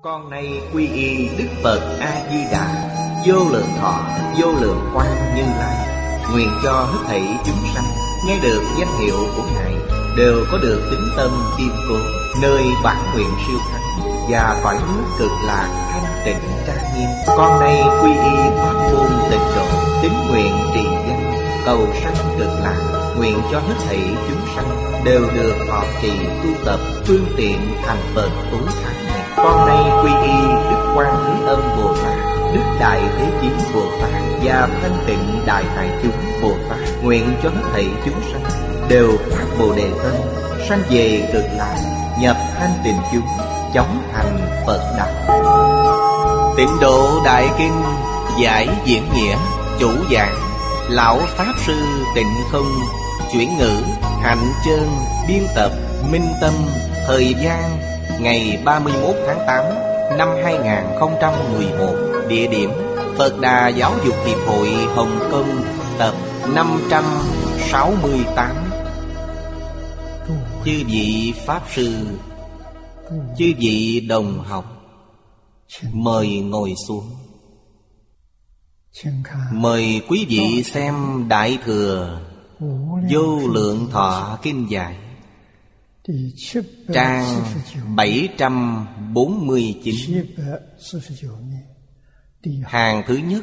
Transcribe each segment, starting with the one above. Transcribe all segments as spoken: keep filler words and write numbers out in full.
Con nay quy y Đức Phật A-di-đà, vô lượng thọ, vô lượng quang Như Lai. Nguyện cho hết thảy chúng sanh nghe được danh hiệu của Ngài đều có được tín tâm kiên cố, nơi bản nguyện siêu thắng và cõi nước cực lạc thanh tịnh trang nghiêm. Con nay quy y pháp môn tịnh độ, tín nguyện trì danh cầu sanh cực lạc. Nguyện cho hết thảy chúng sanh đều được thọ trì tu tập phương tiện thành Phật tối thắng này. Con nay quy y Đức Quan Thế Âm Bồ Tát, Đức Đại Thế Chí Bồ Tát và Thanh Tịnh Đại Tại Chúng Bồ Tát. Nguyện cho hết thảy chúng sanh đều phát Bồ Đề tâm, sanh về cực lạc, nhập thanh tịnh chúng, chóng thành Phật đạo. Tịnh Độ Đại Kinh giải diễn nghĩa, chủ giảng Lão Pháp Sư Tịnh Không, chuyển ngữ Hạnh Chân, biên tập Minh Tâm. Thời gian ngày ba mươi mốt tháng tám năm hai nghìn không trăm mười một. Địa điểm Phật Đà Giáo dục Hiệp hội Hồng Kông, tập năm trăm sáu mươi tám. Chư vị Pháp Sư, chư vị đồng học, mời ngồi xuống. Mời quý vị xem Đại Thừa Vô Lượng Thọ Kinh Giải, trang bảy trăm bốn mươi chín, hàng thứ nhất.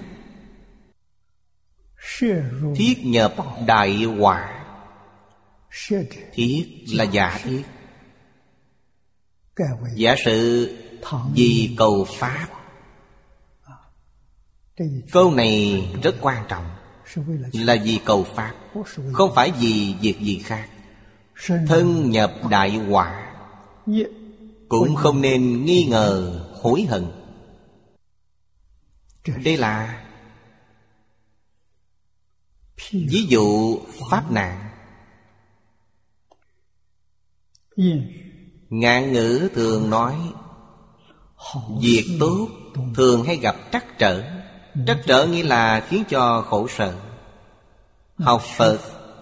Thiết nhập đại họa. Thiết là giả thiết, giả sử vì cầu Pháp. Câu này rất quan trọng, là vì cầu Pháp, không phải vì việc gì khác. Thân nhập đại họa, cũng không nên nghi ngờ hối hận. Đây là ví dụ pháp nạn. Ngạn ngữ thường nói việc tốt thường hay gặp trắc trở. Trắc trở nghĩa là khiến cho khổ sở. Học Phật,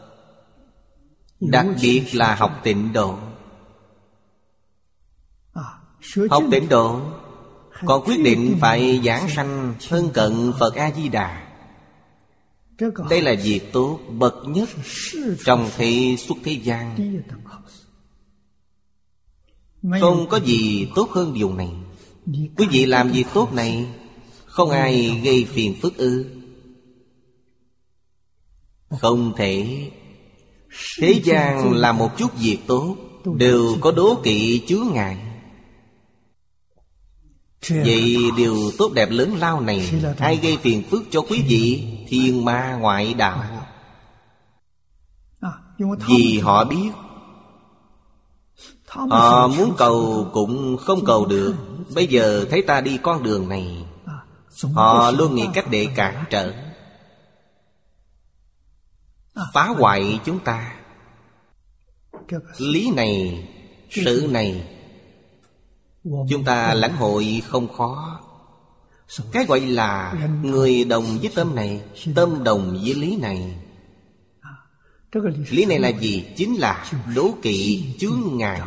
đặc biệt là học Tịnh Độ. Học Tịnh Độ còn quyết định phải giảng sanh thân cận Phật A-di-đà. Đây là việc tốt bậc nhất trong thế xuất thế gian. Không có gì tốt hơn điều này. Quý vị làm việc tốt này, không ai gây phiền phức ư? Không thể. Thế gian làm một chút việc tốt đều có đố kỵ chướng ngại. Vậy điều tốt đẹp lớn lao này, ai gây phiền phức cho quý vị? Thiên ma ngoại đạo. Vì họ biết họ muốn cầu cũng không cầu được. Bây giờ thấy ta đi con đường này, họ luôn nghĩ cách để cản trở, phá hoại chúng ta. Lý này, sự này chúng ta lãnh hội không khó. Cái gọi là người đồng với tâm này, tâm đồng với lý này. Lý này là gì? Chính là đố kỵ, chướng ngại.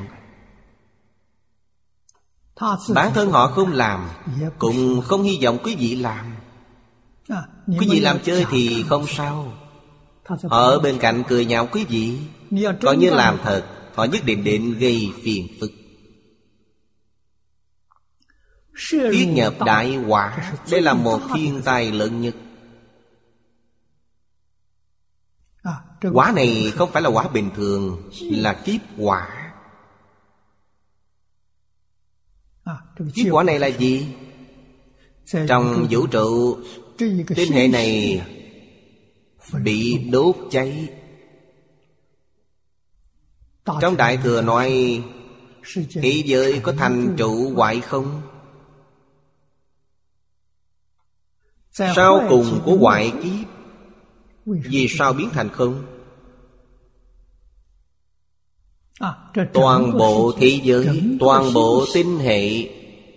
Bản thân họ không làm, cũng không hy vọng quý vị làm. Quý vị làm chơi thì không sao, họ ở bên cạnh cười nhạo quý vị. Còn như làm thật, họ nhất định định gây phiền phức. Thiết nhập đại họa, đây là một thiên tai lớn nhất. Quả này không phải là quả bình thường, là kiếp quả. Kiếp quả này là gì? Trong vũ trụ, tinh hệ này bị đốt cháy. Trong Đại Thừa nói thế giới có thành trụ hoại không? Sau cùng của hoại kiếp, vì sao biến thành không? Toàn bộ thế giới, toàn bộ tinh hệ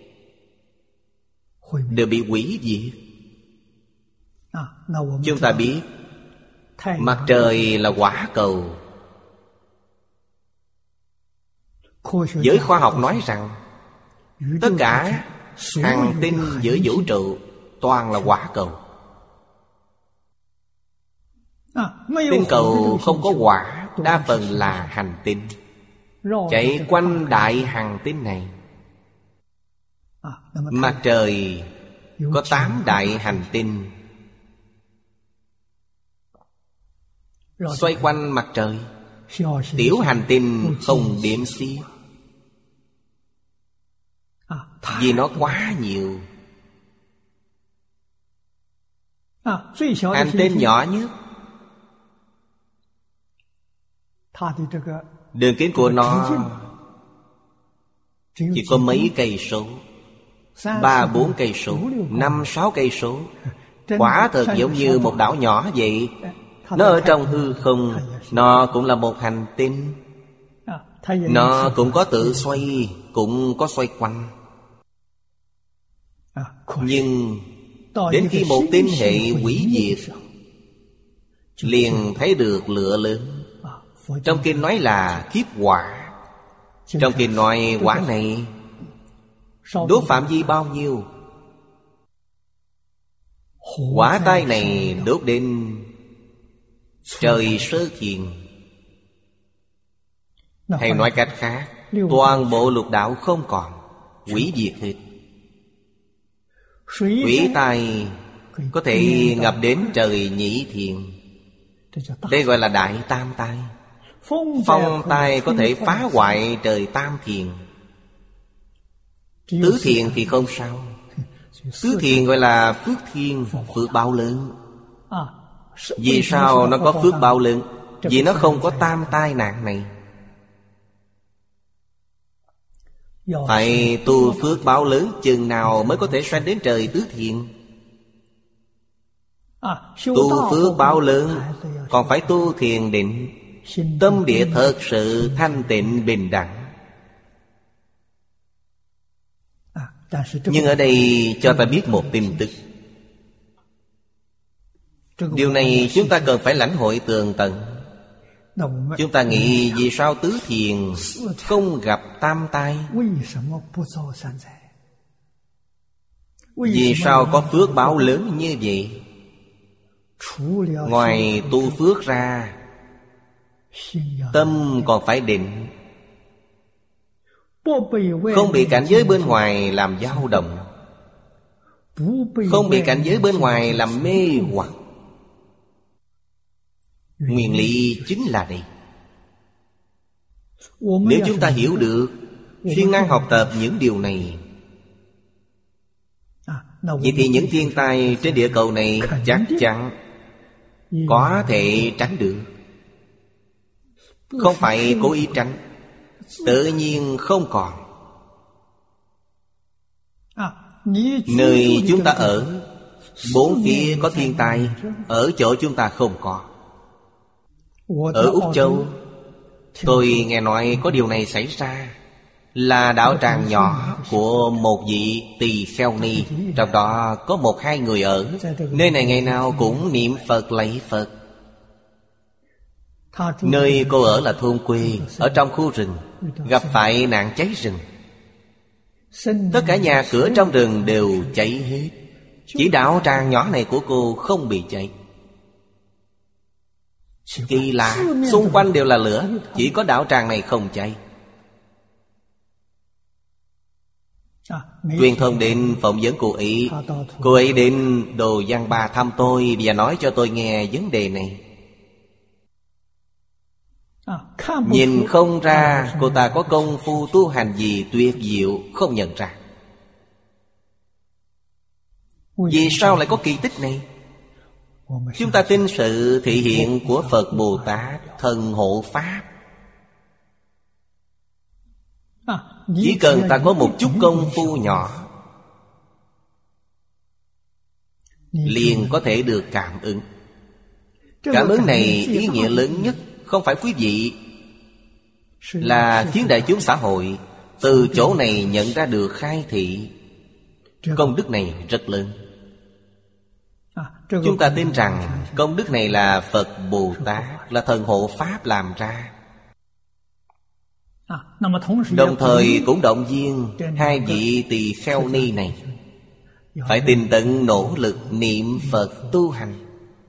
đều bị hủy diệt. Chúng ta biết mặt trời là quả cầu. Giới khoa học nói rằng tất cả Hành tinh giữa vũ trụ toàn là hỏa cầu. Tinh cầu không có hỏa, đa phần là hành tinh chạy quanh đại hành tinh này. Mặt trời có tám đại hành tinh xoay quanh mặt trời. Tiểu hành tinh không điểm xiết, vì nó quá nhiều. Hành tinh nhỏ nhất, đường kính của nó chỉ có mấy cây số, ba bốn cây số, năm sáu cây số. Quả thật giống như một đảo nhỏ vậy. Nó ở trong hư không, nó cũng là một hành tinh. Nó cũng có tự xoay, cũng có xoay quanh. Nhưng đến khi một tinh hệ hủy diệt, liền thấy được lửa lớn. Trong kinh nói là kiếp hỏa. Trong kinh nói hỏa này đốt phạm vi bao nhiêu? Hỏa tai này đốt đến trời sơ thiền. Hay nói cách khác, toàn bộ lục đạo không còn, hủy diệt hết. Hủy tai có thể ngập đến trời nhị thiền. Đây gọi là đại tam tai. Phong tai có thể phá hoại trời tam thiền. Tứ thiền thì không sao. Tứ thiền gọi là phước thiên, phước báo lớn. Vì sao nó có phước báo lớn? Vì nó không có tam tai nạn này. Phải tu phước báo lớn chừng nào mới có thể sanh đến trời tứ thiền. Tu phước báo lớn còn phải tu thiền định, tâm địa thật sự thanh tịnh bình đẳng. Nhưng ở đây cho ta biết một tin tức. Điều này chúng ta cần phải lãnh hội tường tận. Chúng ta nghĩ vì sao tứ thiền không gặp tam tai? Vì sao có phước báo lớn như vậy? Ngoài tu phước ra, tâm còn phải định, không bị cảnh giới bên ngoài làm dao động, không bị cảnh giới bên ngoài làm mê hoặc. Nguyên lý chính là đây. Nếu chúng ta hiểu được, siêng năng học tập những điều này, vậy thì những thiên tai trên địa cầu này chắc chắn có thể tránh được. Không phải cố ý tránh, tự nhiên không còn. Nơi chúng ta ở, bốn phía có thiên tai, ở chỗ chúng ta không có. Ở Úc Châu, tôi nghe nói có điều này xảy ra. Là đạo tràng nhỏ của một vị tỳ kheo ni, trong đó có một hai người ở. Nơi này ngày nào cũng niệm Phật lạy Phật. Nơi cô ở là thôn quê, ở trong khu rừng, gặp phải nạn cháy rừng. Tất cả nhà cửa trong rừng đều cháy hết, chỉ đạo tràng nhỏ này của cô không bị cháy. Kỳ lạ, xung quanh đều là lửa, chỉ có đạo tràng này không cháy. Truyền thông đến phỏng vấn cô ấy. Cô ấy đến Đồ Giang Ba thăm tôi và nói cho tôi nghe vấn đề này. Nhìn không ra cô ta có công phu tu hành gì tuyệt diệu, không nhận ra. Vì sao lại có kỳ tích này? Chúng ta tin sự thị hiện của Phật Bồ Tát thần hộ Pháp. Chỉ cần ta có một chút công phu nhỏ, liền có thể được cảm ứng. Cảm ứng này ý nghĩa lớn nhất không phải quý vị, là khiến đại chúng xã hội từ chỗ này nhận ra được khai thị. Công đức này rất lớn. Chúng ta tin rằng công đức này là Phật Bồ Tát, là thần hộ Pháp làm ra. Đồng thời cũng động viên hai vị tỳ kheo ni này phải tinh tấn nỗ lực niệm Phật tu hành.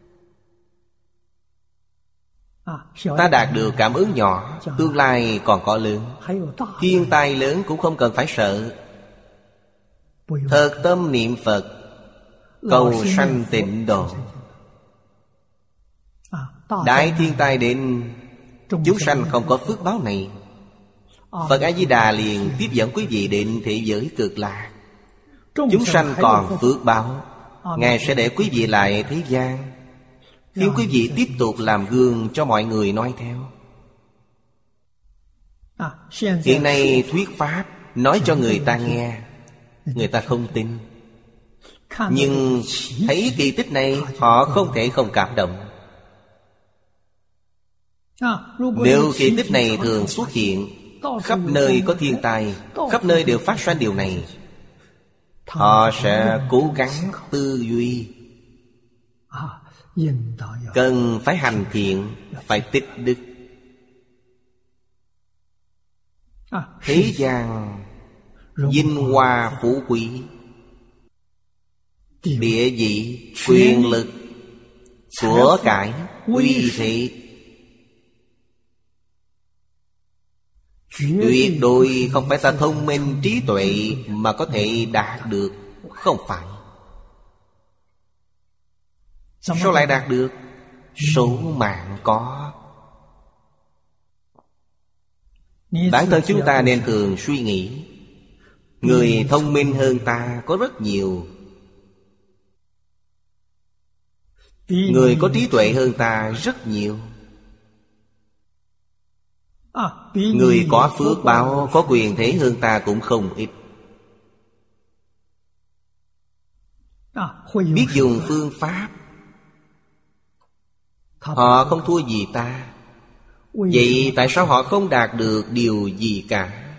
Ta đạt được cảm ứng nhỏ, tương lai còn có lớn. Thiên tai lớn cũng không cần phải sợ. Thật tâm niệm Phật, cầu sanh tịnh độ. Đại thiên tai đến, chúng sanh không có phước báo này, Phật A-di-đà liền tiếp dẫn quý vị đến thế giới cực lạc. Chúng sanh còn phước báo, Ngài sẽ để quý vị lại thế gian, khiến quý vị tiếp tục làm gương cho mọi người noi theo. Hiện nay thuyết pháp nói cho người ta nghe, người ta không tin. Nhưng thấy kỳ tích này, họ không thể không cảm động. Nếu kỳ tích này thường xuất hiện, khắp nơi có thiên tai, khắp nơi đều phát sinh điều này, họ sẽ cố gắng tư duy, cần phải hành thiện, phải tích đức. Thế gian vinh hoa phú quý, địa vị, quyền lực, của cải, uy thế, tuyệt đối không phải ta thông minh trí tuệ mà có thể đạt được. Không phải. Sao lại đạt được? Số mạng có. Bản thân chúng ta nên thường suy nghĩ, người thông minh hơn ta có rất nhiều, người có trí tuệ hơn ta rất nhiều, người có phước báo, có quyền thế hơn ta cũng không ít. Biết dùng phương pháp, họ không thua gì ta. Vậy tại sao họ không đạt được điều gì cả?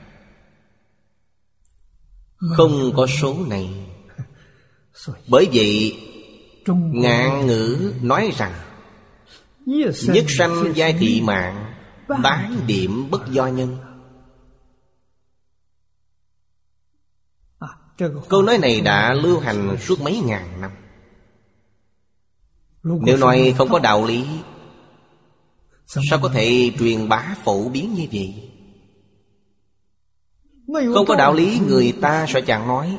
Không có số này. Bởi vậy ngạn ngữ nói rằng nhất sanh giai thị mạng, bán điểm bất do nhân. Câu nói này đã lưu hành suốt mấy ngàn năm. Nếu nói không có đạo lý, sao có thể truyền bá phổ biến như vậy? Không có đạo lý người ta sẽ chẳng nói.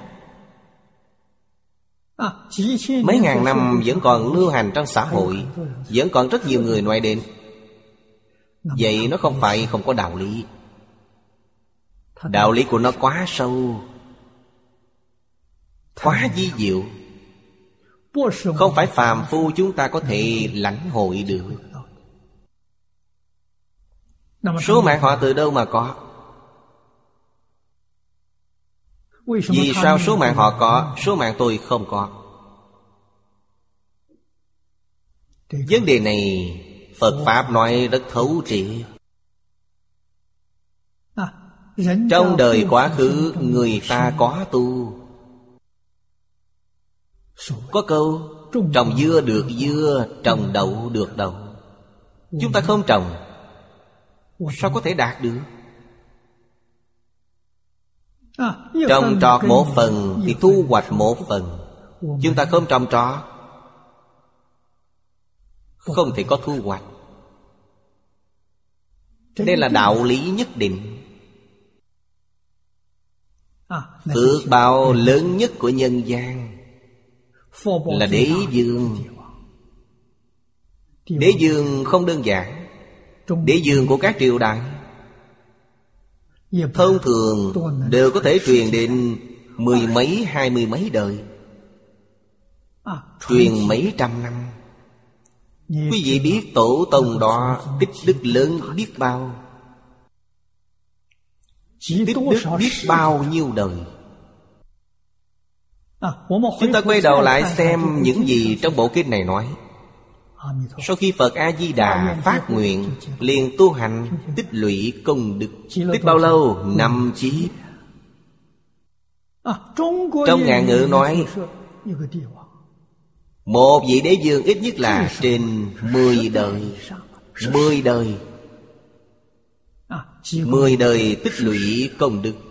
Mấy ngàn năm vẫn còn lưu hành trong xã hội, vẫn còn rất nhiều người nói đến. Vậy nó không phải không có đạo lý. Đạo lý của nó quá sâu, quá vi diệu, không phải phàm phu chúng ta có thể lãnh hội được. Số mạng họ từ đâu mà có? Vì sao số mạng họ có, số mạng tôi không có? Vấn đề này Phật Pháp nói rất thấu triệt. Trong đời quá khứ người ta có tu. Có câu trồng dưa được dưa, trồng đậu được đậu. Chúng ta không trồng, sao có thể đạt được? Trồng trọt một phần thì thu hoạch một phần. Chúng ta không trồng trọt, không thể có thu hoạch. Đây là đạo lý nhất định. Phước báo lớn nhất của nhân gian là đế dương. Đế dương không đơn giản. Đế dương của các triều đại thông thường đều có thể truyền đến mười mấy, hai mươi mấy đời, truyền mấy trăm năm. Quý vị biết tổ tông đó tích đức lớn biết bao, tích đức biết bao nhiêu đời. Chúng ta quay đầu lại xem những gì trong bộ kinh này nói. Sau khi Phật A-di-đà phát nguyện, liền tu hành tích lũy công đức. Tích bao lâu? Năm kiếp. Trong ngạn ngữ nói một vị đế dương ít nhất là trên mười đời. Mười đời. Mười đời tích lũy công đức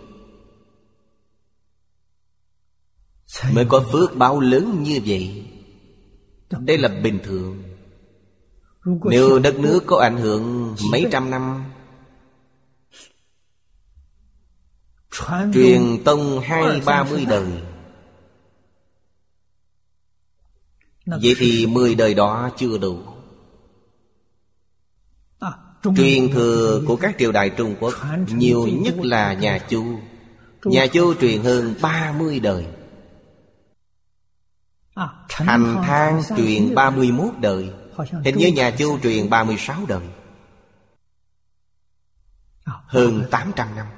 mới có phước báo lớn như vậy. Đây là bình thường. Nếu đất nước có ảnh hưởng mấy trăm năm, truyền tông hai ba mươi đời, vậy thì mười đời đó chưa đủ. Truyền thừa của các triều đại Trung Quốc nhiều nhất là nhà Chu. Nhà Chu truyền hơn ba mươi đời. Thành Thang truyền ba mươi mốt đời. Hình như nhà Chu truyền ba mươi sáu đời, hơn tám trăm năm.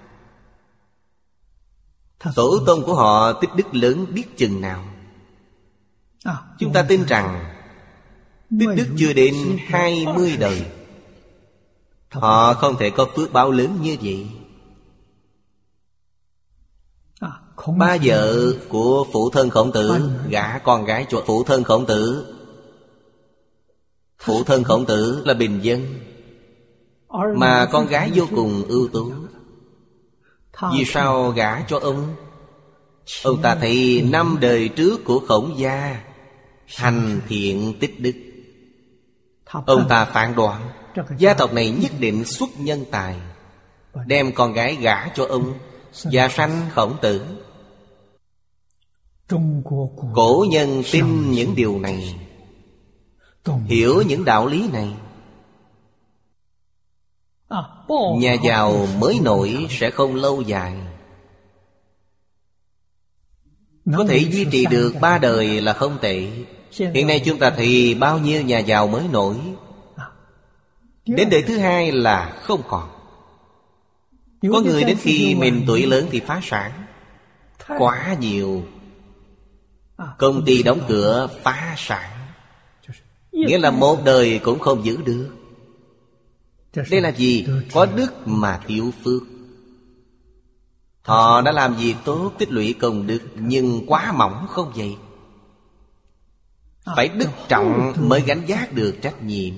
Tổ tông của họ tích đức lớn biết chừng nào. Chúng ta tin rằng tích đức chưa đến hai mươi đời, họ không thể có phước báo lớn như vậy. Ba vợ của phụ thân Khổng Tử gả con gái cho phụ thân Khổng Tử. Phụ thân Khổng Tử là bình dân, mà con gái vô cùng ưu tú. Vì sao gả cho ông? Ông ta thấy năm đời trước của Khổng gia hành thiện tích đức. Ông ta phán đoán gia tộc này nhất định xuất nhân tài, đem con gái gả cho ông và sanh Khổng Tử. Cổ nhân tin những điều này, hiểu những đạo lý này. Nhà giàu mới nổi sẽ không lâu dài, có thể duy trì được ba đời là không tệ. Hiện nay chúng ta thì bao nhiêu nhà giàu mới nổi, đến đời thứ hai là không còn. Có người đến khi mình tuổi lớn thì phá sản, quá nhiều. Công ty đóng cửa phá sản, nghĩa là một đời cũng không giữ được. Đây là gì? Có đức mà thiếu phước. Họ đã làm việc tốt, tích lũy công đức, nhưng quá mỏng không vậy. Phải đức trọng mới gánh vác được trách nhiệm.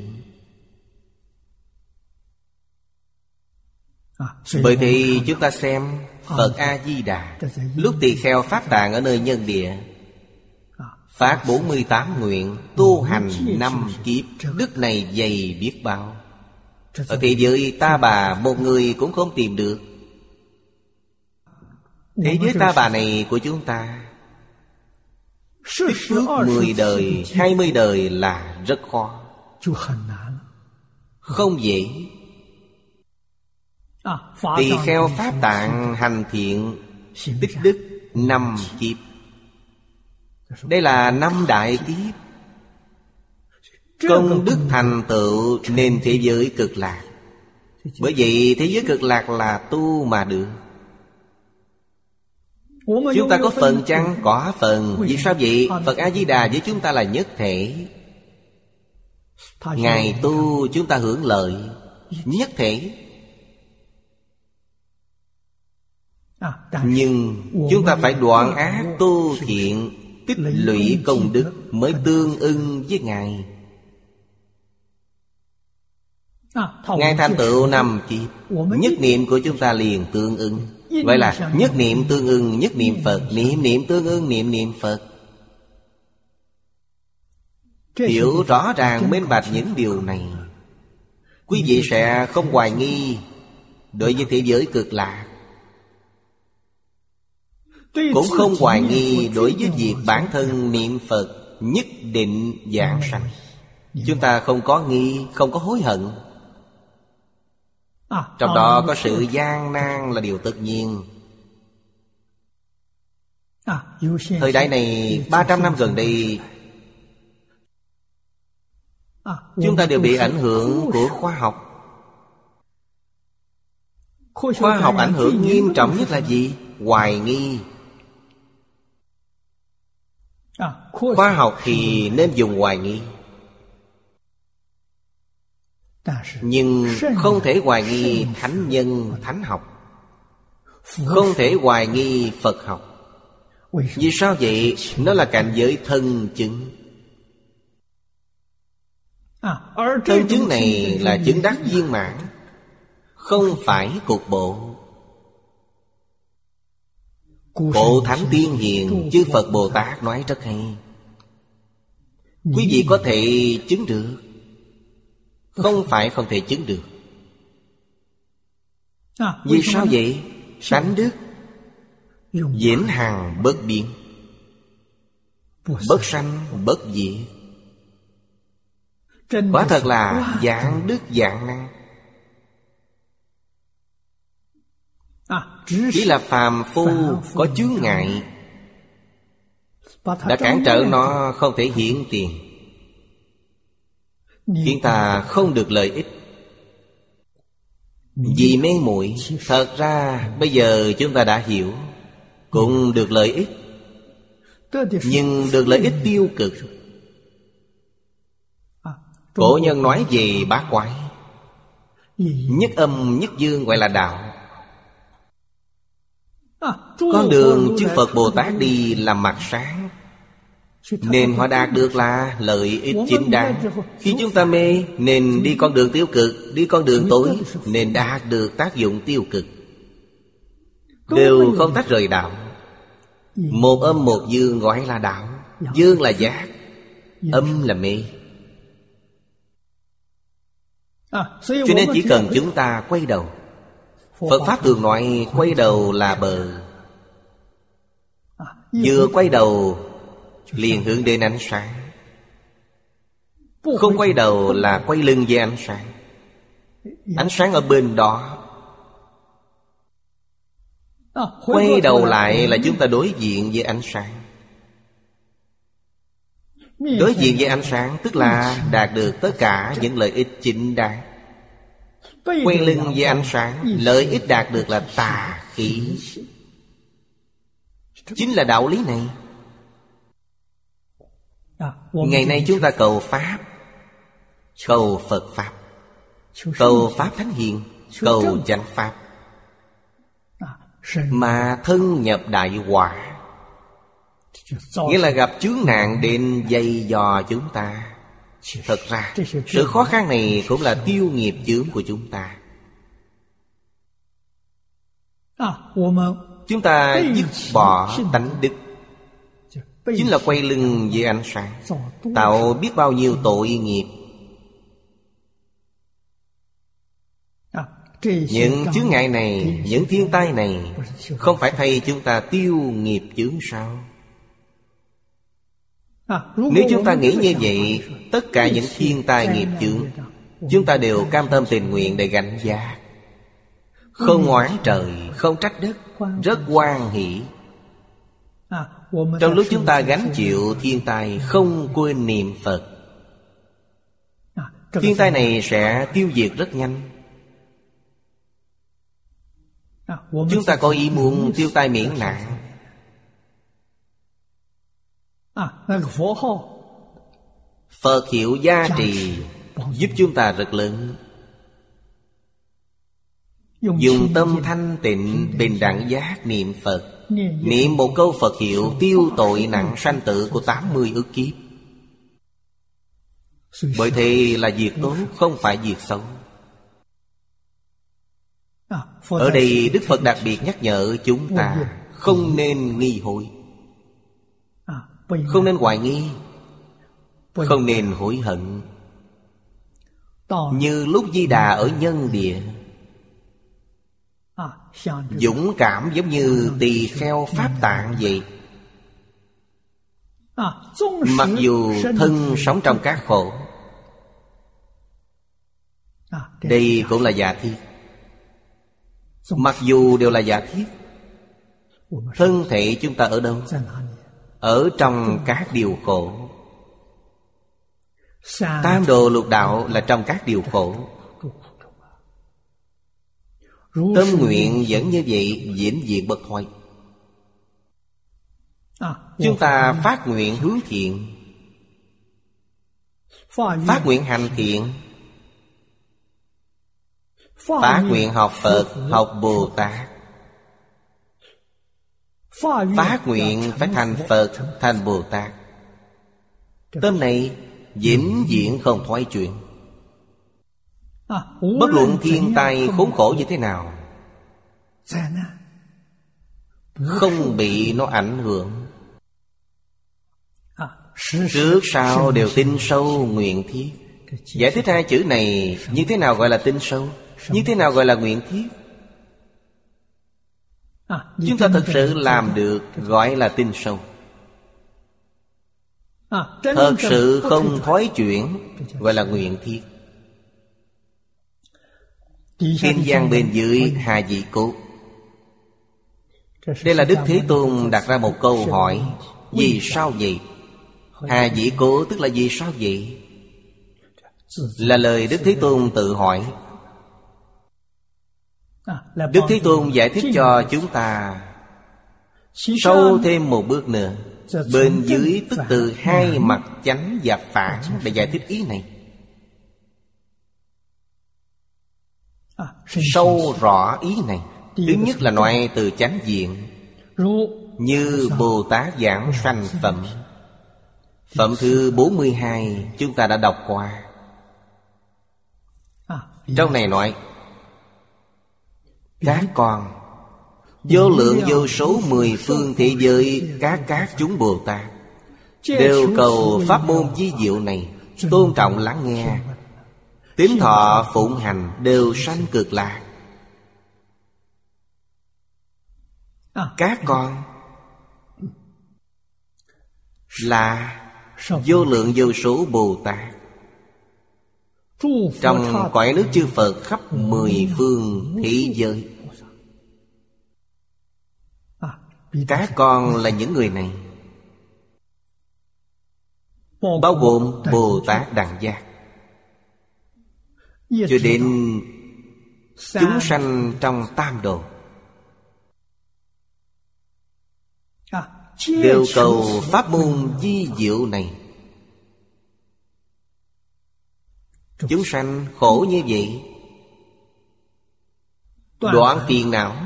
Bởi thì chúng ta xem Phật A-di-đà lúc tỳ kheo Pháp Tạng ở nơi nhân địa, phát bốn mươi tám nguyện, tu hành năm kiếp. Đức này dày biết bao. Ở thế giới ta bà một người cũng không tìm được. Thế giới ta bà này của chúng ta, tích phước mười đời, hai mươi đời là rất khó, không dễ. Tỳ kheo Pháp Tạng hành thiện tích đức năm kiếp. Đây là năm đại kiếp. Công đức thành tựu nên thế giới cực lạc. Bởi vậy thế giới cực lạc là tu mà được. Chúng ta có phần chăng? Có phần. Vì sao vậy? Phật A-di-đà với chúng ta là nhất thể. Ngài tu chúng ta hưởng lợi nhất thể. Nhưng chúng ta phải đoạn ác tu thiện, tích lũy công đức mới tương ưng với Ngài. Ngài thành tựu năm kiếp, nhất niệm của chúng ta liền tương ưng. Vậy là nhất niệm tương ưng nhất niệm Phật, niệm niệm tương ưng niệm niệm Phật. Hiểu rõ ràng minh bạch những điều này, quý vị sẽ không hoài nghi đối với thế giới cực lạc, cũng không hoài nghi đối với việc bản thân niệm Phật nhất định vãng sanh. Chúng ta không có nghi, không có hối hận. Trong đó có sự gian nan là điều tất nhiên. Thời đại này ba trăm năm gần đây, chúng ta đều bị ảnh hưởng của khoa học. Khoa học ảnh hưởng nghiêm trọng nhất là gì? Hoài nghi. Khoa học thì nên dùng hoài nghi, nhưng không thể hoài nghi thánh nhân thánh học, không thể hoài nghi Phật học. Vì sao vậy? Nó là cảnh giới thân chứng. Thân chứng này là chứng đắc viên mãn, không phải cục bộ. Cổ Thánh Tiên Hiền chư Phật Bồ Tát nói rất hay. Quý vị có thể chứng được, không phải không thể chứng được. Vì sao vậy? Tánh đức vĩnh hằng bất biến, bất sanh bất diệt. Quả thật là dạng đức dạng năng. Chỉ là phàm phu có chướng ngại đã cản trở nó không thể hiển tiền, khiến ta không được lợi ích. Vì mê muội, thật ra bây giờ chúng ta đã hiểu, cũng được lợi ích, nhưng được lợi ích tiêu cực. Cổ nhân nói về bát quái, nhất âm nhất dương gọi là đạo. Con đường chư Phật Bồ Tát đi là mặt sáng, nên họ đạt được là lợi ích chính đáng. Khi chúng ta mê nên đi con đường tiêu cực, đi con đường tối nên đạt được tác dụng tiêu cực, đều không tách rời đạo. Một âm một dương gọi là đạo. Dương là giác, âm là mê. Cho nên chỉ cần chúng ta quay đầu, Phật Pháp thường nói quay đầu là bờ. Vừa quay đầu liền hướng đến ánh sáng, không quay đầu là quay lưng về ánh sáng. Ánh sáng ở bên đó. Quay đầu lại là chúng ta đối diện với ánh sáng. Đối diện với ánh sáng tức là đạt được tất cả những lợi ích chính đáng. Quay lưng với ánh sáng, lợi ích đạt được là tà khí. Chính là đạo lý này. Ngày nay chúng ta cầu Pháp, cầu Phật Pháp, cầu Pháp Thánh Hiền, cầu chánh Pháp, mà thân nhập đại họa, nghĩa là gặp chướng nạn đến dày dò chúng ta. Thật ra sự khó khăn này cũng là tiêu nghiệp chướng của chúng ta. Chúng ta dứt bỏ tánh đức, chính là quay lưng với ánh sáng, tạo biết bao nhiêu tội nghiệp. Những chướng ngại này, những thiên tai này không phải thay chúng ta tiêu nghiệp chướng sao? Nếu chúng ta nghĩ như vậy, tất cả những thiên tai nghiệp chướng chúng ta đều cam tâm tình nguyện để gánh vác, không oán trời, không trách đất, rất hoan hỷ. Trong lúc chúng ta gánh chịu thiên tai, không quên niệm Phật, thiên tai này sẽ tiêu diệt rất nhanh. Chúng ta có ý muốn tiêu tai miễn nạn, Phật hiệu gia trì giúp chúng ta rất lớn. Dùng tâm thanh tịnh bình đẳng giác niệm Phật, niệm một câu Phật hiệu tiêu tội nặng sanh tử của tám mươi ức kiếp. Bởi thế là việc tốt, không phải việc xấu. Ở đây Đức Phật đặc biệt nhắc nhở chúng ta không nên nghi hội, không nên hoài nghi, không nên hối hận. Như lúc Di Đà ở nhân địa, dũng cảm giống như tỳ kheo Pháp Tạng vậy. Mặc dù thân sống trong các khổ, đây cũng là giả thiết. Mặc dù đều là giả thiết, thân thể chúng ta ở đâu? Ở trong các điều khổ. Tam đồ lục đạo là trong các điều khổ. Tâm nguyện vẫn như vậy, vĩnh viễn bất thoái. Chúng ta phát nguyện hướng thiện, phát nguyện hành thiện, phát nguyện học Phật, học Bồ Tát, phát nguyện phải thành Phật, thành Bồ Tát. Tâm này vĩnh viễn không thoái chuyển. Bất luận thiên tai khốn khổ như thế nào, không bị nó ảnh hưởng. Trước sau đều tin sâu nguyện thiết. Giải thích hai chữ này, như thế nào gọi là tin sâu, như thế nào gọi là nguyện thiết. Chúng ta thật sự làm được gọi là tin sâu. Thật sự không thoái chuyển gọi là nguyện thiết. Thiên gian bên dưới Hà Dị Cố. Đây là Đức Thế Tôn đặt ra một câu hỏi: vì sao vậy? Hà Dị Cố tức là vì sao vậy? Là lời Đức Thế Tôn tự hỏi. Đức Thế Tôn giải thích cho chúng ta sâu thêm một bước nữa. Bên dưới tức từ hai mặt chánh và phản để giải thích ý này. Sâu rõ ý này. Thứ nhất là nói từ chánh diện, như Bồ Tát giảng sanh phẩm. Phẩm thứ bốn mươi hai chúng ta đã đọc qua. Trong này nói: các con vô lượng vô số mười phương thế giới các các chúng Bồ Tát đều cầu pháp môn vi diệu này, tôn trọng lắng nghe, tín thọ phụng hành, đều sanh cực lạc. Các con là vô lượng vô số Bồ Tát trong cõi nước chư Phật khắp mười phương thế giới. Các con là những người này, bao gồm Bồ Tát Đẳng Giác, cho đến chúng sanh trong tam đồ, đều cầu pháp môn vi diệu này. Chúng sanh khổ như vậy, đoạn phiền não,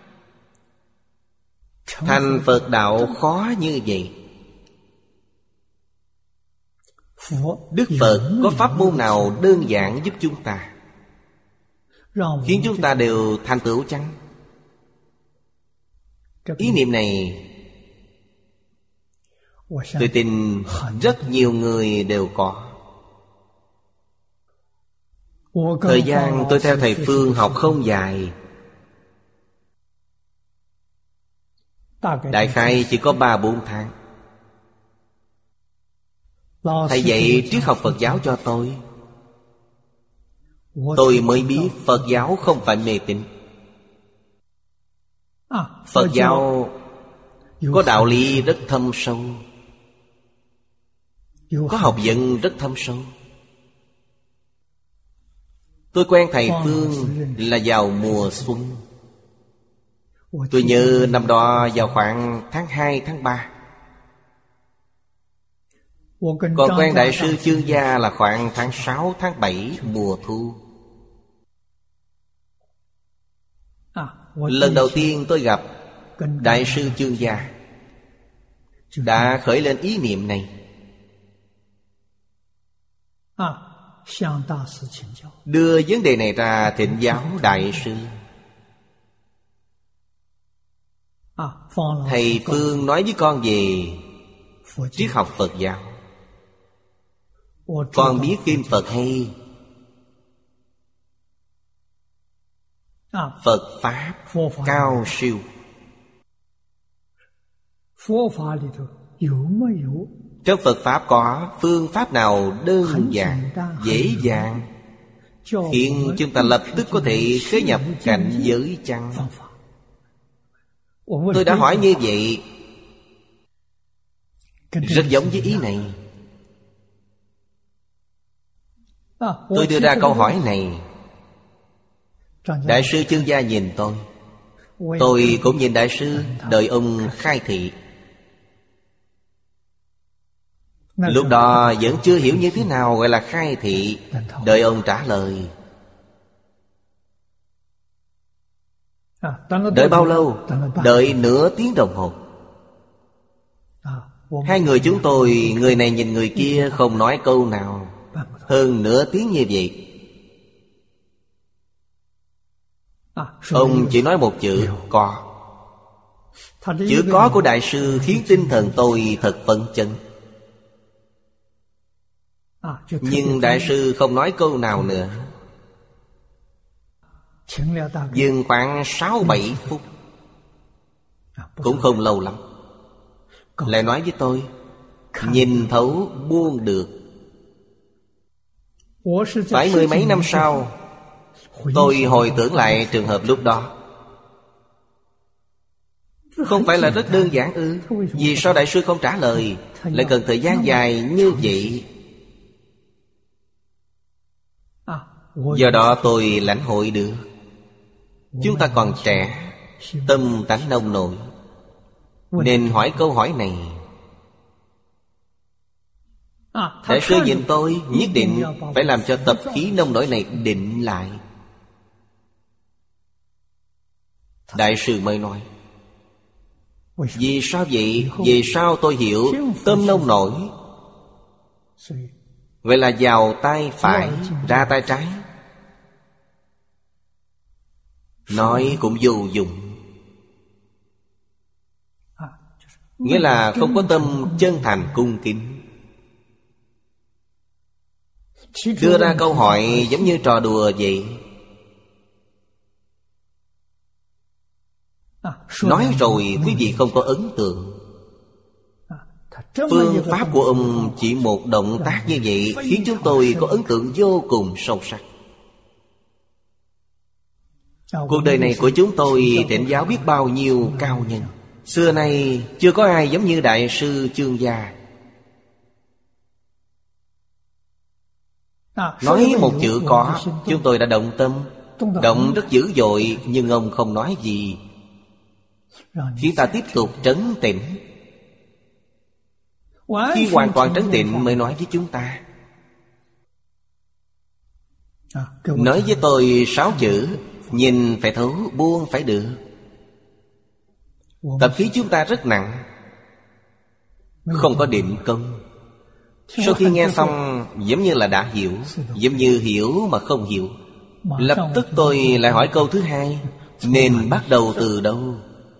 thành Phật đạo khó như vậy. Đức Phật có pháp môn nào đơn giản giúp chúng ta, khiến chúng ta đều thành tựu chăng? Ý niệm này tôi tin rất nhiều người đều có. Thời gian tôi theo thầy Phương học không dài, đại khái chỉ có ba bốn tháng. Thầy dạy triết học Phật giáo cho tôi, tôi mới biết Phật giáo không phải mê tín. Phật giáo có đạo lý rất thâm sâu, có học vấn rất thâm sâu. Tôi quen thầy Phương là vào mùa xuân. Tôi nhớ năm đó vào khoảng tháng hai, tháng ba. Còn quen Đại sư Chương Gia là khoảng tháng sáu, tháng bảy mùa thu. Lần đầu tiên tôi gặp Đại sư Chương Gia, đã khởi lên ý niệm này. Đưa vấn đề này ra thỉnh giáo Đại sư. Thầy Phương nói với con về triết học Phật giáo. Con biết kinh Phật hay, Phật Pháp cao siêu. Trong Phật Pháp có phương pháp nào đơn giản, dễ dàng, khiến chúng ta lập tức có thể khế nhập cảnh giới chăng? Tôi đã hỏi như vậy, rất giống với ý này. Tôi đưa ra câu hỏi này, Đại sư Chương Gia nhìn tôi, tôi cũng nhìn Đại sư, đợi ông khai thị. Lúc đó vẫn chưa hiểu như thế nào gọi là khai thị, đợi ông trả lời. Đợi bao lâu? Đợi nửa tiếng đồng hồ. Hai người chúng tôi, người này nhìn người kia không nói câu nào. Hơn nửa tiếng như vậy, Ông chỉ nói một chữ có. Chữ có của Đại sư khiến tinh thần tôi thật phấn chấn. Nhưng Đại sư không nói câu nào nữa. Dừng khoảng sáu bảy phút, cũng không lâu lắm, lại nói với tôi: nhìn thấu buông được. Phải mười mấy năm sau, tôi hồi tưởng lại trường hợp lúc đó. Không phải là rất đơn giản ư? Vì sao Đại sư không trả lời, lại cần thời gian dài như vậy? Do đó tôi lãnh hội được. Chúng ta còn trẻ, tâm tánh nông nổi, nên hỏi câu hỏi này. Đại sư nhìn tôi, nhất định phải làm cho tập khí nông nổi này định lại. Đại sư mới nói: vì sao vậy? Vì sao tôi hiểu tâm nông nổi? Vậy là vào tay phải, ra tay trái. Nói cũng vô dụng. Nghĩa là không có tâm chân thành cung kính. Đưa ra câu hỏi giống như trò đùa vậy. Nói rồi quý vị không có ấn tượng. Phương pháp của ông chỉ một động tác như vậy khiến chúng tôi có ấn tượng vô cùng sâu sắc. Cuộc đời này của chúng tôi thỉnh giáo biết bao nhiêu cao nhân. Xưa nay chưa có ai giống như Đại sư Chương Gia. Nói một chữ có, chúng tôi đã động tâm. Động rất dữ dội, nhưng ông không nói gì, khiến ta tiếp tục trấn tĩnh. Khi hoàn toàn trấn tĩnh mới nói với chúng ta. Nói với tôi sáu chữ: nhìn phải thấu, buông phải được. Tập khí chúng ta rất nặng, không có định công. Sau khi nghe xong giống như là đã hiểu, giống như hiểu mà không hiểu. Lập tức tôi lại hỏi câu thứ hai: nên bắt đầu từ đâu?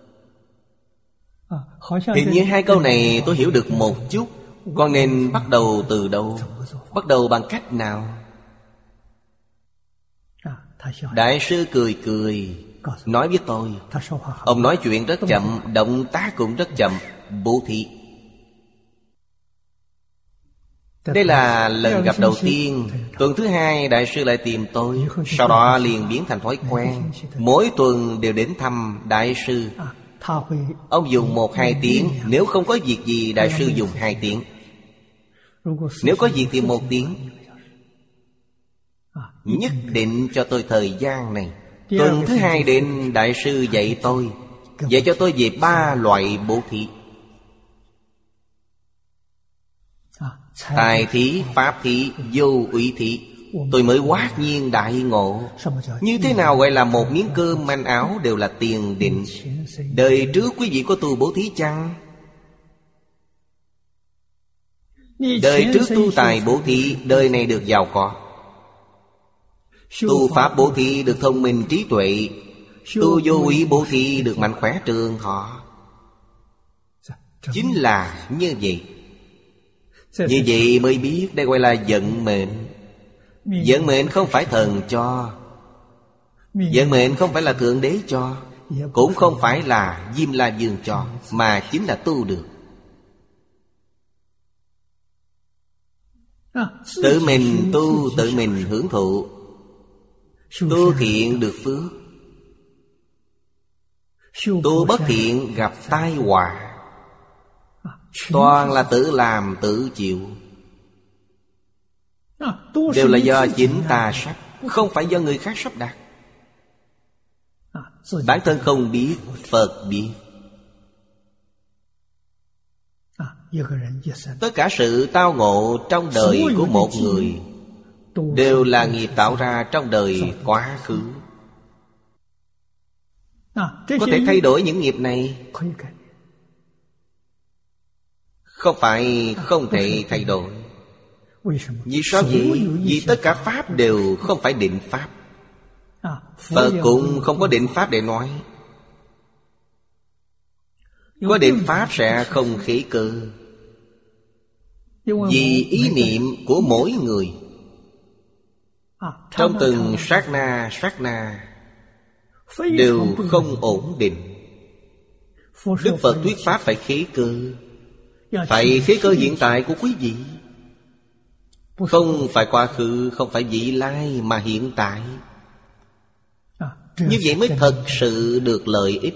Hình như hai câu này tôi hiểu được một chút. Còn nên bắt đầu từ đâu? Bắt đầu bằng cách nào? Đại sư cười cười nói với tôi. Ông nói chuyện rất chậm, động tác cũng rất chậm. Bố thí. Đây là lần gặp đầu tiên. Tuần thứ hai Đại sư lại tìm tôi. Sau đó liền biến thành thói quen. Mỗi tuần đều đến thăm Đại sư. Ông dùng một hai tiếng. Nếu không có việc gì, Đại sư dùng hai tiếng. Nếu có việc thì một tiếng. Nhất định cho tôi thời gian này. Tuần thứ hai đến, Đại sư dạy tôi, dạy cho tôi về ba loại bố thí: tài thí, pháp thí, vô úy thí. Tôi mới hoát nhiên đại ngộ. Như thế nào gọi là một miếng cơm manh áo đều là tiền định? Đời trước quý vị có tu bố thí chăng? Đời trước tu tài bố thí, đời này được giàu có. Tu pháp bố thí được thông minh trí tuệ. Tu vô úy bố thí được mạnh khỏe trường thọ. Chính là như vậy. Như vậy mới biết đây gọi là vận mệnh. Vận mệnh không phải thần cho, vận mệnh không phải là Thượng Đế cho, cũng không phải là Diêm La Vương cho, mà chính là tu được. Tự mình tu, tự mình hưởng thụ. Tu thiện được phước, tu bất thiện gặp tai họa. Toàn là tự làm tự chịu. Đều là do chính ta sắp, không phải do người khác sắp đặt. Bản thân không biết, Phật biết. Tất cả sự tao ngộ trong đời của một người đều là nghiệp tạo ra trong đời quá khứ. Có thể thay đổi những nghiệp này, không phải không thể thay đổi. Vì sao vậy? Vì tất cả pháp đều không phải định pháp. Phật cũng không có định pháp để nói. Có định pháp sẽ không khế cơ. Vì ý niệm của mỗi người, trong từng sát na sát na đều không ổn định. Đức Phật thuyết pháp phải khế cơ. Phải khế cơ hiện tại của quý vị, không phải quá khứ, không phải vị lai, mà hiện tại. Như vậy mới thật sự được lợi ích.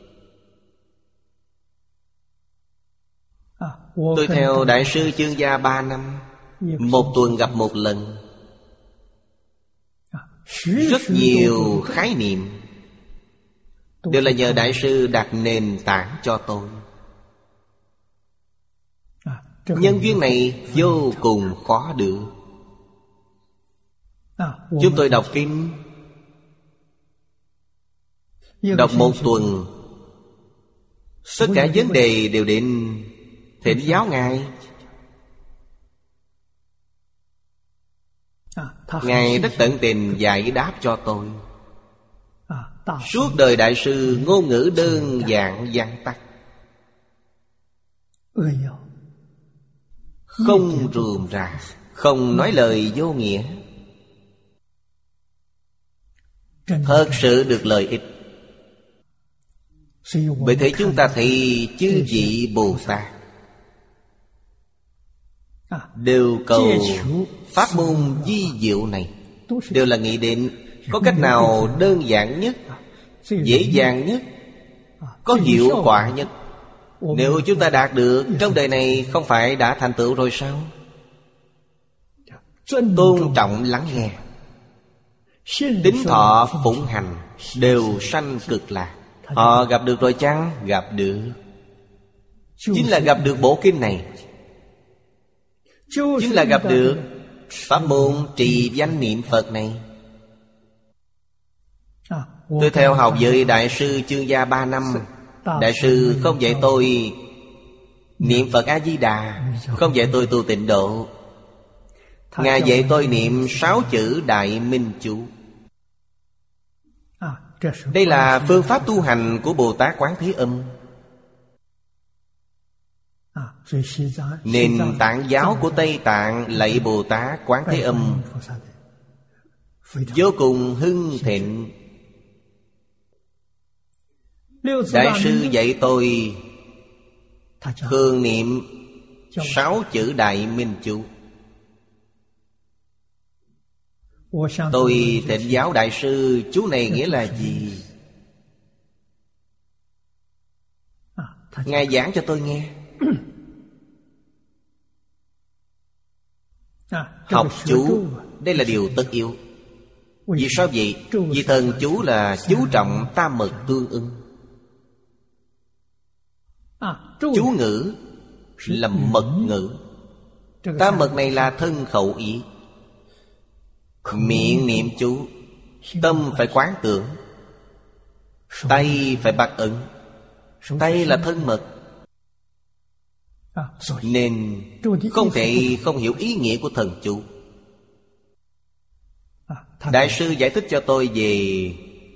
Tôi theo Đại sư Chương Gia ba năm, một tuần gặp một lần. Rất nhiều khái niệm đều là nhờ Đại sư đặt nền tảng cho tôi. Nhân duyên này vô cùng khó được. Chúng tôi đọc kinh, đọc một tuần, tất cả vấn đề đều đến thỉnh giáo Ngài. Ngài rất tận tình giải đáp cho tôi. Suốt đời Đại sư ngôn ngữ đơn giản vắn tắt, không rườm rà, không nói lời vô nghĩa. Thật sự được lợi ích. Bởi thế chúng ta thấy chư vị Bồ Tát đều cầu pháp môn vi diệu này, đều là nghĩ đến có cách nào đơn giản nhất, dễ dàng nhất, có hiệu quả nhất. Nếu chúng ta đạt được trong đời này, không phải đã thành tựu rồi sao? Tôn trọng lắng nghe, tín thọ phụng hành, đều sanh cực lạc. Họ gặp được rồi chăng? Gặp được. Chính là gặp được bộ kinh này, chính là gặp được pháp môn trì danh niệm Phật này. Tôi theo học với Đại sư Chương Gia ba năm. Đại sư không dạy tôi niệm Phật A-di-đà, không dạy tôi tu tịnh độ. Ngài dạy tôi niệm sáu chữ Đại Minh Chú. Đây là phương pháp tu hành của Bồ Tát Quán Thế Âm. Nền tạng giáo của Tây Tạng lạy Bồ Tát Quán Thế Âm vô cùng hưng thịnh. Đại sư dạy tôi thường niệm sáu chữ Đại Minh Chú. Tôi thỉnh giáo Đại sư, chú này nghĩa là gì? Ngài giảng cho tôi nghe. Học chú, đây là điều tất yếu. Vì sao vậy? Vì thần chú là chú trọng tam mật tương ưng. Chú ngữ là mật ngữ. Tam mật này là thân khẩu ý. Miệng niệm chú, tâm phải quán tưởng, tay phải bắt ấn. Tay là thân mật, nên không thể không hiểu ý nghĩa của thần chú. Đại sư giải thích cho tôi về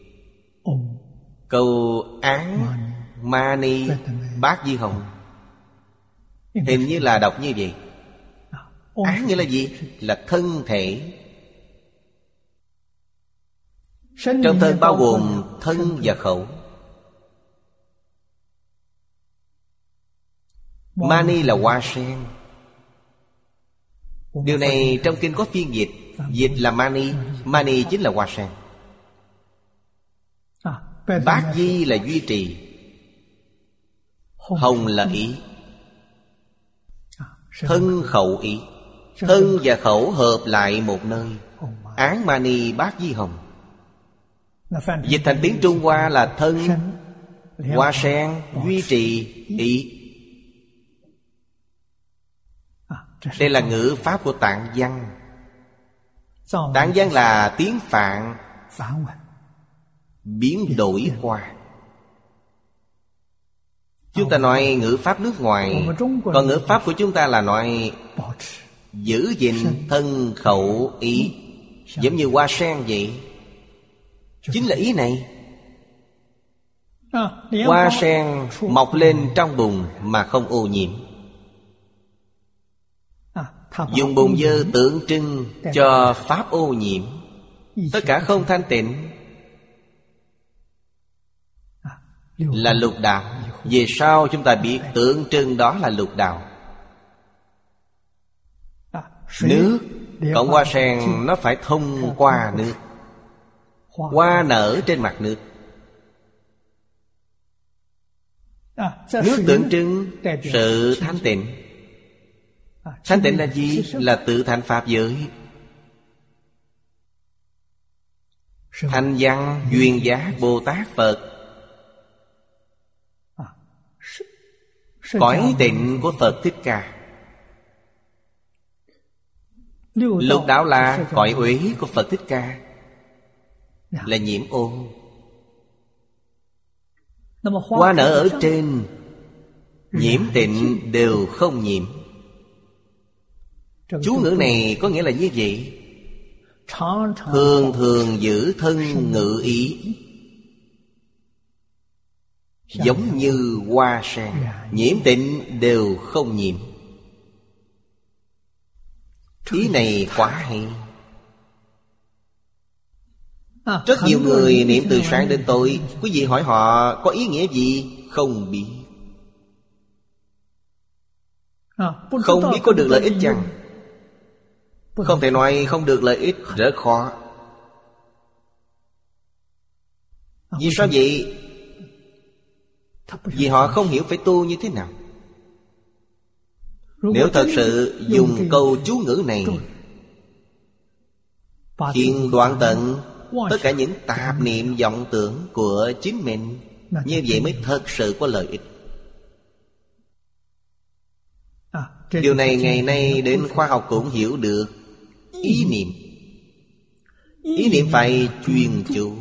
câu án Mani Bát Di Hồng. Hình như là đọc như vậy. Án nghĩa là gì? Là thân thể. Trong thân bao gồm thân và khẩu. Mani là hoa sen. Điều này trong kinh có phiên dịch. Dịch là Mani. Mani chính là hoa sen. Bát Di là duy trì. Hồng là ý. Thân khẩu ý. Thân và khẩu hợp lại một nơi. Án Mani Bát Di Hồng. Dịch thành tiếng Trung Hoa là thân, hoa sen, duy trì, ý. Đây là ngữ pháp của Tạng văn. Tạng văn là tiếng Phạn biến đổi qua. Chúng ta nói ngữ pháp nước ngoài, còn ngữ pháp của chúng ta là nói giữ gìn thân khẩu ý. Giống như hoa sen vậy. Chính là ý này. Hoa sen mọc lên trong bùn mà không ô nhiễm. Dùng bùn dơ tượng trưng cho pháp ô nhiễm, tất cả không thanh tịnh, là lục đạo. Về sau chúng ta biết tượng trưng đó là lục đạo. Nước, cộng hoa sen nó phải thông qua nước. Hoa nở trên mặt nước. Nước tượng trưng sự thanh tịnh. Thanh tịnh là gì? Là tự thành pháp giới. Thanh văn duyên giác Bồ Tát Phật, cõi tịnh của Phật Thích Ca. Lục đạo là cõi uế của Phật Thích Ca, là nhiễm ô. Hoa nở ở trên, nhiễm tịnh đều không nhiễm. Chú ngữ này có nghĩa là như vậy. Thường thường giữ thân ngự ý, giống như hoa sen, nhiễm tịnh đều không nhiễm. Ý này quá hay. Rất nhiều người niệm từ sáng đến tối. Quý vị hỏi họ có ý nghĩa gì? Không biết. Không biết có được lợi ích chăng? Không thể nói không được lợi ích, rất khó. Vì sao vậy? Vì họ không hiểu phải tu như thế nào. Nếu thật sự dùng câu chú ngữ này khiến đoạn tận tất cả những tạp niệm vọng tưởng của chính mình, như vậy mới thật sự có lợi ích. Điều này ngày nay đến khoa học cũng hiểu được. Ý niệm, ý niệm phải chuyên chú.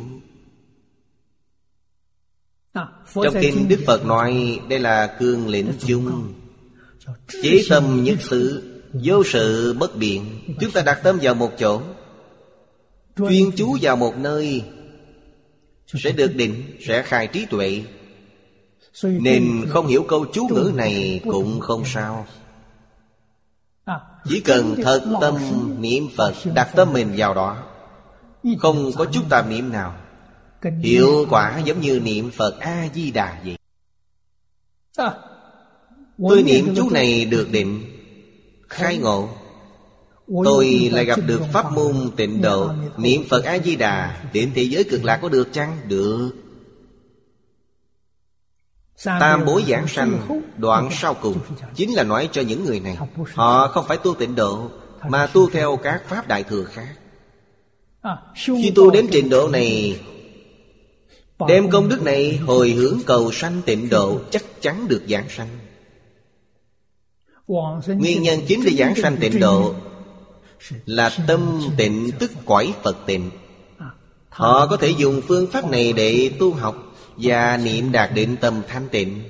Trong kinh Đức Phật nói đây là cương lĩnh chung, chế tâm nhất sự, vô sự bất biện. Chúng ta đặt tâm vào một chỗ, chuyên chú vào một nơi, sẽ được định, sẽ khai trí tuệ. Nên không hiểu câu chú ngữ này cũng không sao. Chỉ cần thật tâm niệm Phật, đặt tâm mình vào đó, không có chút tạp niệm nào, hiệu quả giống như niệm Phật A-di-đà vậy. Tôi niệm chú này được định, khai ngộ. Tôi lại gặp được pháp môn tịnh độ, niệm Phật A-di-đà, đến thế giới cực lạc có được chăng? Được. Tam bối giảng sanh đoạn sau cùng chính là nói cho những người này, họ không phải tu tịnh độ, mà tu theo các pháp đại thừa khác. Khi tu đến trình độ này, đem công đức này hồi hướng cầu sanh tịnh độ, chắc chắn được giảng sanh. Nguyên nhân chính để giảng sanh tịnh độ là tâm tịnh tức cõi Phật tịnh. Họ có thể dùng phương pháp này để tu học và niệm đạt định tâm thanh tịnh.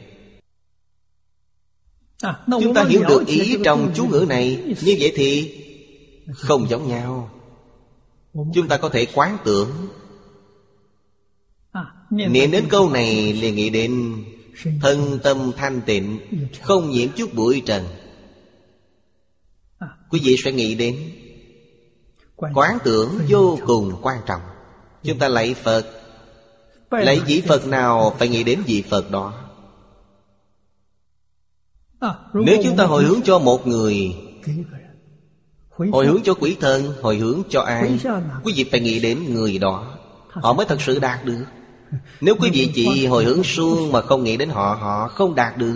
Chúng ta hiểu được ý trong chú ngữ này, như vậy thì không giống nhau. Chúng ta có thể quán tưởng. Niệm đến câu này liền nghĩ đến thân tâm thanh tịnh, không nhiễm chút bụi trần. Quý vị sẽ nghĩ đến quán tưởng vô cùng quan trọng. Chúng ta lạy Phật, lạy vị Phật nào phải nghĩ đến vị Phật đó. Nếu chúng ta hồi hướng cho một người, hồi hướng cho quỷ thần, hồi hướng cho ai, quý vị phải nghĩ đến người đó, họ mới thật sự đạt được. Nếu quý vị chỉ hồi hướng suông mà không nghĩ đến họ, họ không đạt được.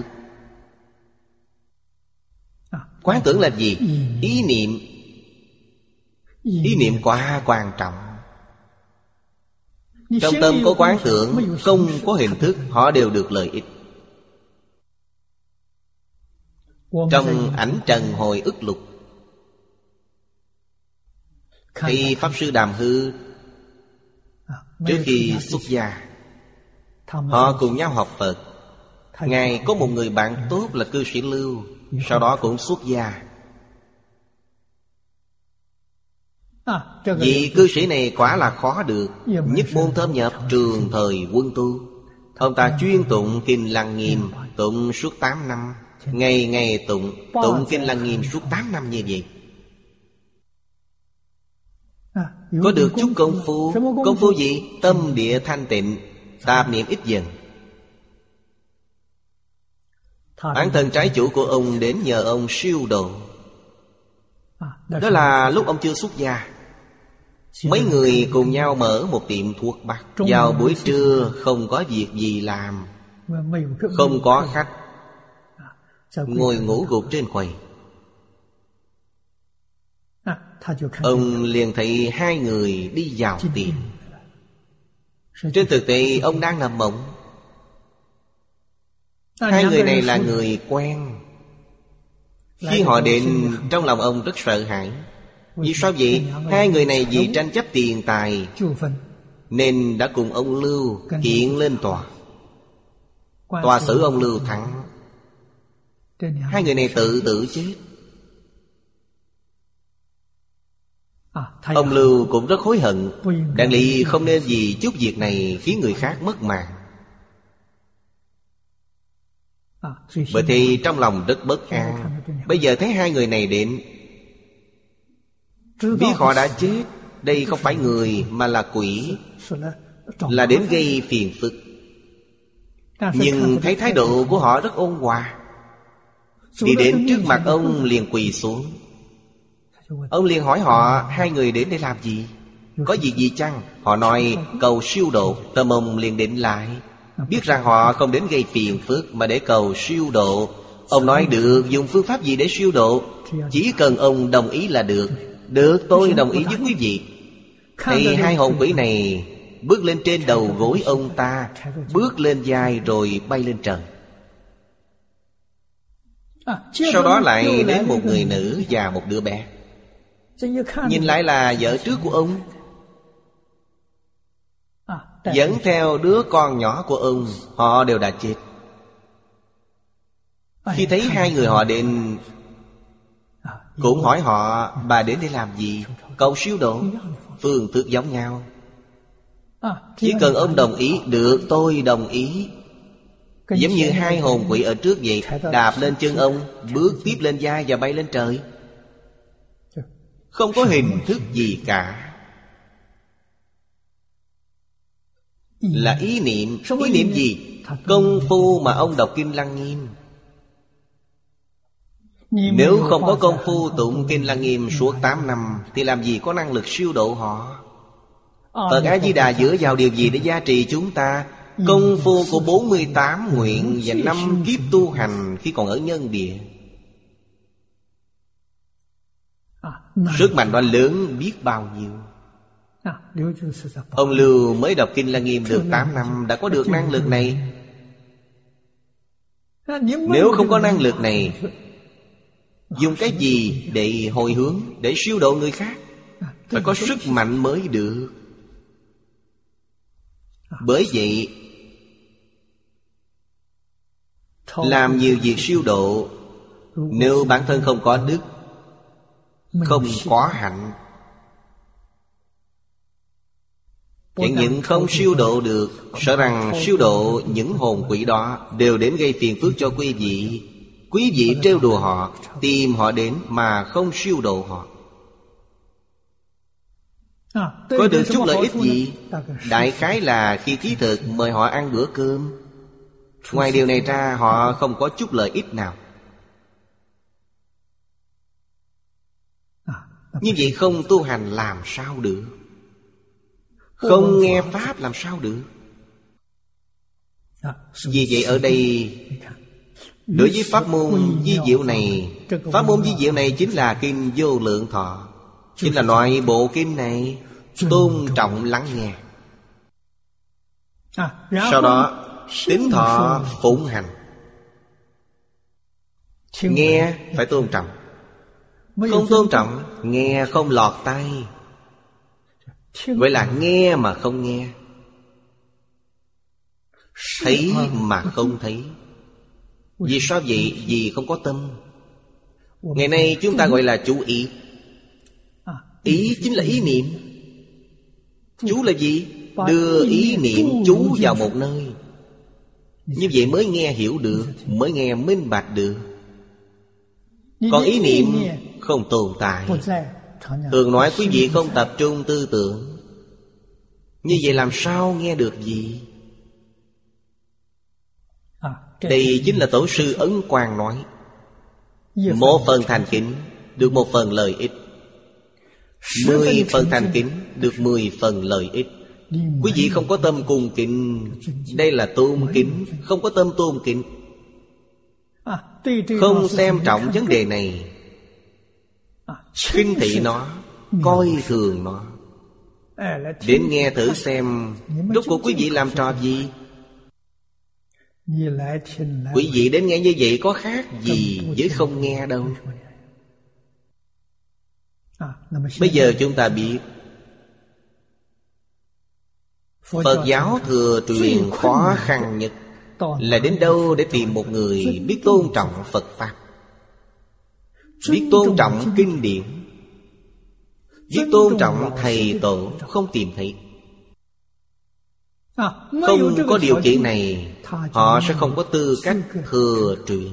Quán tưởng là gì? Ý niệm. Ý niệm quá quan trọng. Trong tâm có quán tưởng, không có hình thức, họ đều được lợi ích. Trong ảnh trần hồi ức lục, khi Pháp Sư Đàm Hư trước khi xuất gia, họ cùng nhau học Phật. Ngài có một người bạn tốt là cư sĩ Lưu, sau đó cũng xuất gia. Vị cư sĩ này quả là khó được. Nhất môn thâm nhập, trường thời quân tu. Ông ta chuyên tụng Kinh Lăng Nghiêm, tụng suốt tám năm. Ngày ngày tụng, tụng Kinh Lăng Nghiêm suốt tám năm như vậy. Có được chút công phu. Công phu gì? Tâm địa thanh tịnh, tạp niệm ít dần. Bản thân trái chủ của ông đến nhờ ông siêu độ. Đó là lúc ông chưa xuất gia. Mấy người cùng nhau mở một tiệm thuốc bắc. Vào buổi trưa không có việc gì làm, không có khách, ngồi ngủ gục trên quầy. Ông liền thấy hai người đi vào tiệm. Trên thực tế ông đang nằm mộng. Hai người này là người quen. Khi họ đến, trong lòng ông rất sợ hãi. Vì sao vậy? Hai người này vì tranh chấp tiền tài nên đã cùng ông Lưu kiện lên tòa. Tòa xử ông Lưu thắng. Hai người này tự tử chết. Ông Lưu cũng rất hối hận. Đáng lý không nên vì chút việc này khiến người khác mất mạng. Bởi thì trong lòng rất bất an. Bây giờ thấy hai người này đến, biết họ đã chết. Đây không phải người mà là quỷ, là đến gây phiền phức. Nhưng thấy thái độ của họ rất ôn hòa. Đi đến trước mặt ông liền quỳ xuống. Ông liền hỏi họ hai người đến để làm gì, có gì gì chăng? Họ nói cầu siêu độ. Tâm ông liền định lại, biết rằng họ không đến gây phiền phức mà để cầu siêu độ. Ông nói được, dùng phương pháp gì để siêu độ? Chỉ cần ông đồng ý là được. Được, tôi đồng ý với quý vị. Thì hai hồn quỷ này bước lên trên đầu gối ông ta, bước lên vai rồi bay lên trời. Sau đó lại đến một người nữ và một đứa bé. Nhìn lại là vợ trước của ông, dẫn theo đứa con nhỏ của ông. Họ đều đã chết. Khi thấy hai người họ đến, cũng hỏi họ bà đến để làm gì. Cầu siêu độ. Phương thức giống nhau. Chỉ cần ông đồng ý, được, tôi đồng ý. Giống như hai hồn quỷ ở trước vậy. Đạp lên chân ông, bước tiếp lên vai và bay lên trời. Không có hình thức gì cả. Là ý niệm. Ý niệm gì? Công phu mà ông đọc Kinh Lăng Nghiêm. Nếu không có công phu tụng Kinh Lăng Nghiêm suốt tám năm thì làm gì có năng lực siêu độ họ. Phật A-di-đà dựa vào điều gì để gia trì chúng ta? Công phu của bốn mươi tám nguyện và năm kiếp tu hành khi còn ở nhân địa. Sức mạnh đó lớn biết bao nhiêu. Ông Lưu mới đọc Kinh Lăng Nghiêm được tám năm đã có được năng lực này. Nếu không có năng lực này, dùng cái gì để hồi hướng, để siêu độ người khác? Phải có sức mạnh mới được. Bởi vậy làm nhiều việc siêu độ, nếu bản thân không có đức, không có hạnh, chẳng những không siêu độ được, sợ rằng siêu độ những hồn quỷ đó đều đến gây phiền phức cho quý vị. Quý vị trêu đùa họ, tìm họ đến mà không siêu độ họ, có được chút lợi ích gì? Đại khái là khi thí thực mời họ ăn bữa cơm. Ngoài điều này ra họ không có chút lợi ích nào. Như vậy không tu hành làm sao được? Không nghe Pháp làm sao được? Vì vậy ở đây, đối với pháp môn vi diệu này, pháp môn vi diệu này chính là Kinh Vô Lượng Thọ, chính là loại bộ kinh này. Tôn trọng lắng nghe. Sau đó tín thọ phụng hành. Nghe phải tôn trọng. Không tôn trọng, nghe không lọt tai. Vậy là nghe mà không nghe, thấy mà không thấy. Vì sao vậy? Vì không có tâm. Ngày nay chúng ta gọi là chú ý. Ý chính là ý niệm. Chú là gì? Đưa ý niệm chú vào một nơi. Như vậy mới nghe hiểu được, mới nghe minh bạch được. Còn ý niệm không tồn tại. Thường nói quý vị không tập trung tư tưởng, như vậy làm sao nghe được gì? Đây chính là Tổ sư Ấn Quang nói, một phần thành kính được một phần lợi ích, mười phần thành kính được mười phần lợi ích. Quý vị không có tâm cung kính, đây là tôn kính. Không có tâm tôn kính, không xem trọng vấn đề này, khinh thị nó, coi thường nó. Đến nghe thử xem, rốt cuộc quý vị làm trò gì? Quý vị đến nghe như vậy có khác gì với không nghe đâu. Bây giờ chúng ta biết Phật giáo thừa truyền khó khăn nhất là đến đâu để tìm một người biết tôn trọng Phật Pháp, biết tôn trọng kinh điển, biết tôn trọng thầy tổ. Không tìm thấy. Không có điều kiện này, họ sẽ không có tư cách thừa truyền.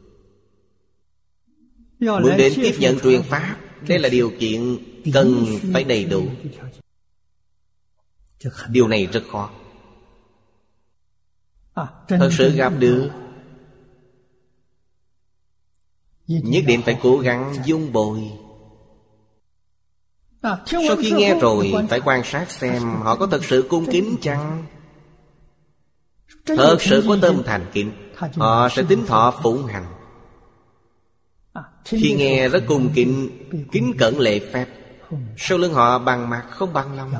Muốn đến tiếp nhận truyền Pháp, đây là điều kiện cần phải đầy đủ. Điều này rất khó. Thật sự gặp được, nhất định phải cố gắng dung bồi. Sau khi nghe rồi, phải quan sát xem họ có thật sự cung kính chăng. Thật sự có tâm thành kính, họ sẽ tín thọ phụng hành. Khi nghe rất cung kính, kính cẩn lễ phép, sau lưng họ bằng mặt không bằng lòng.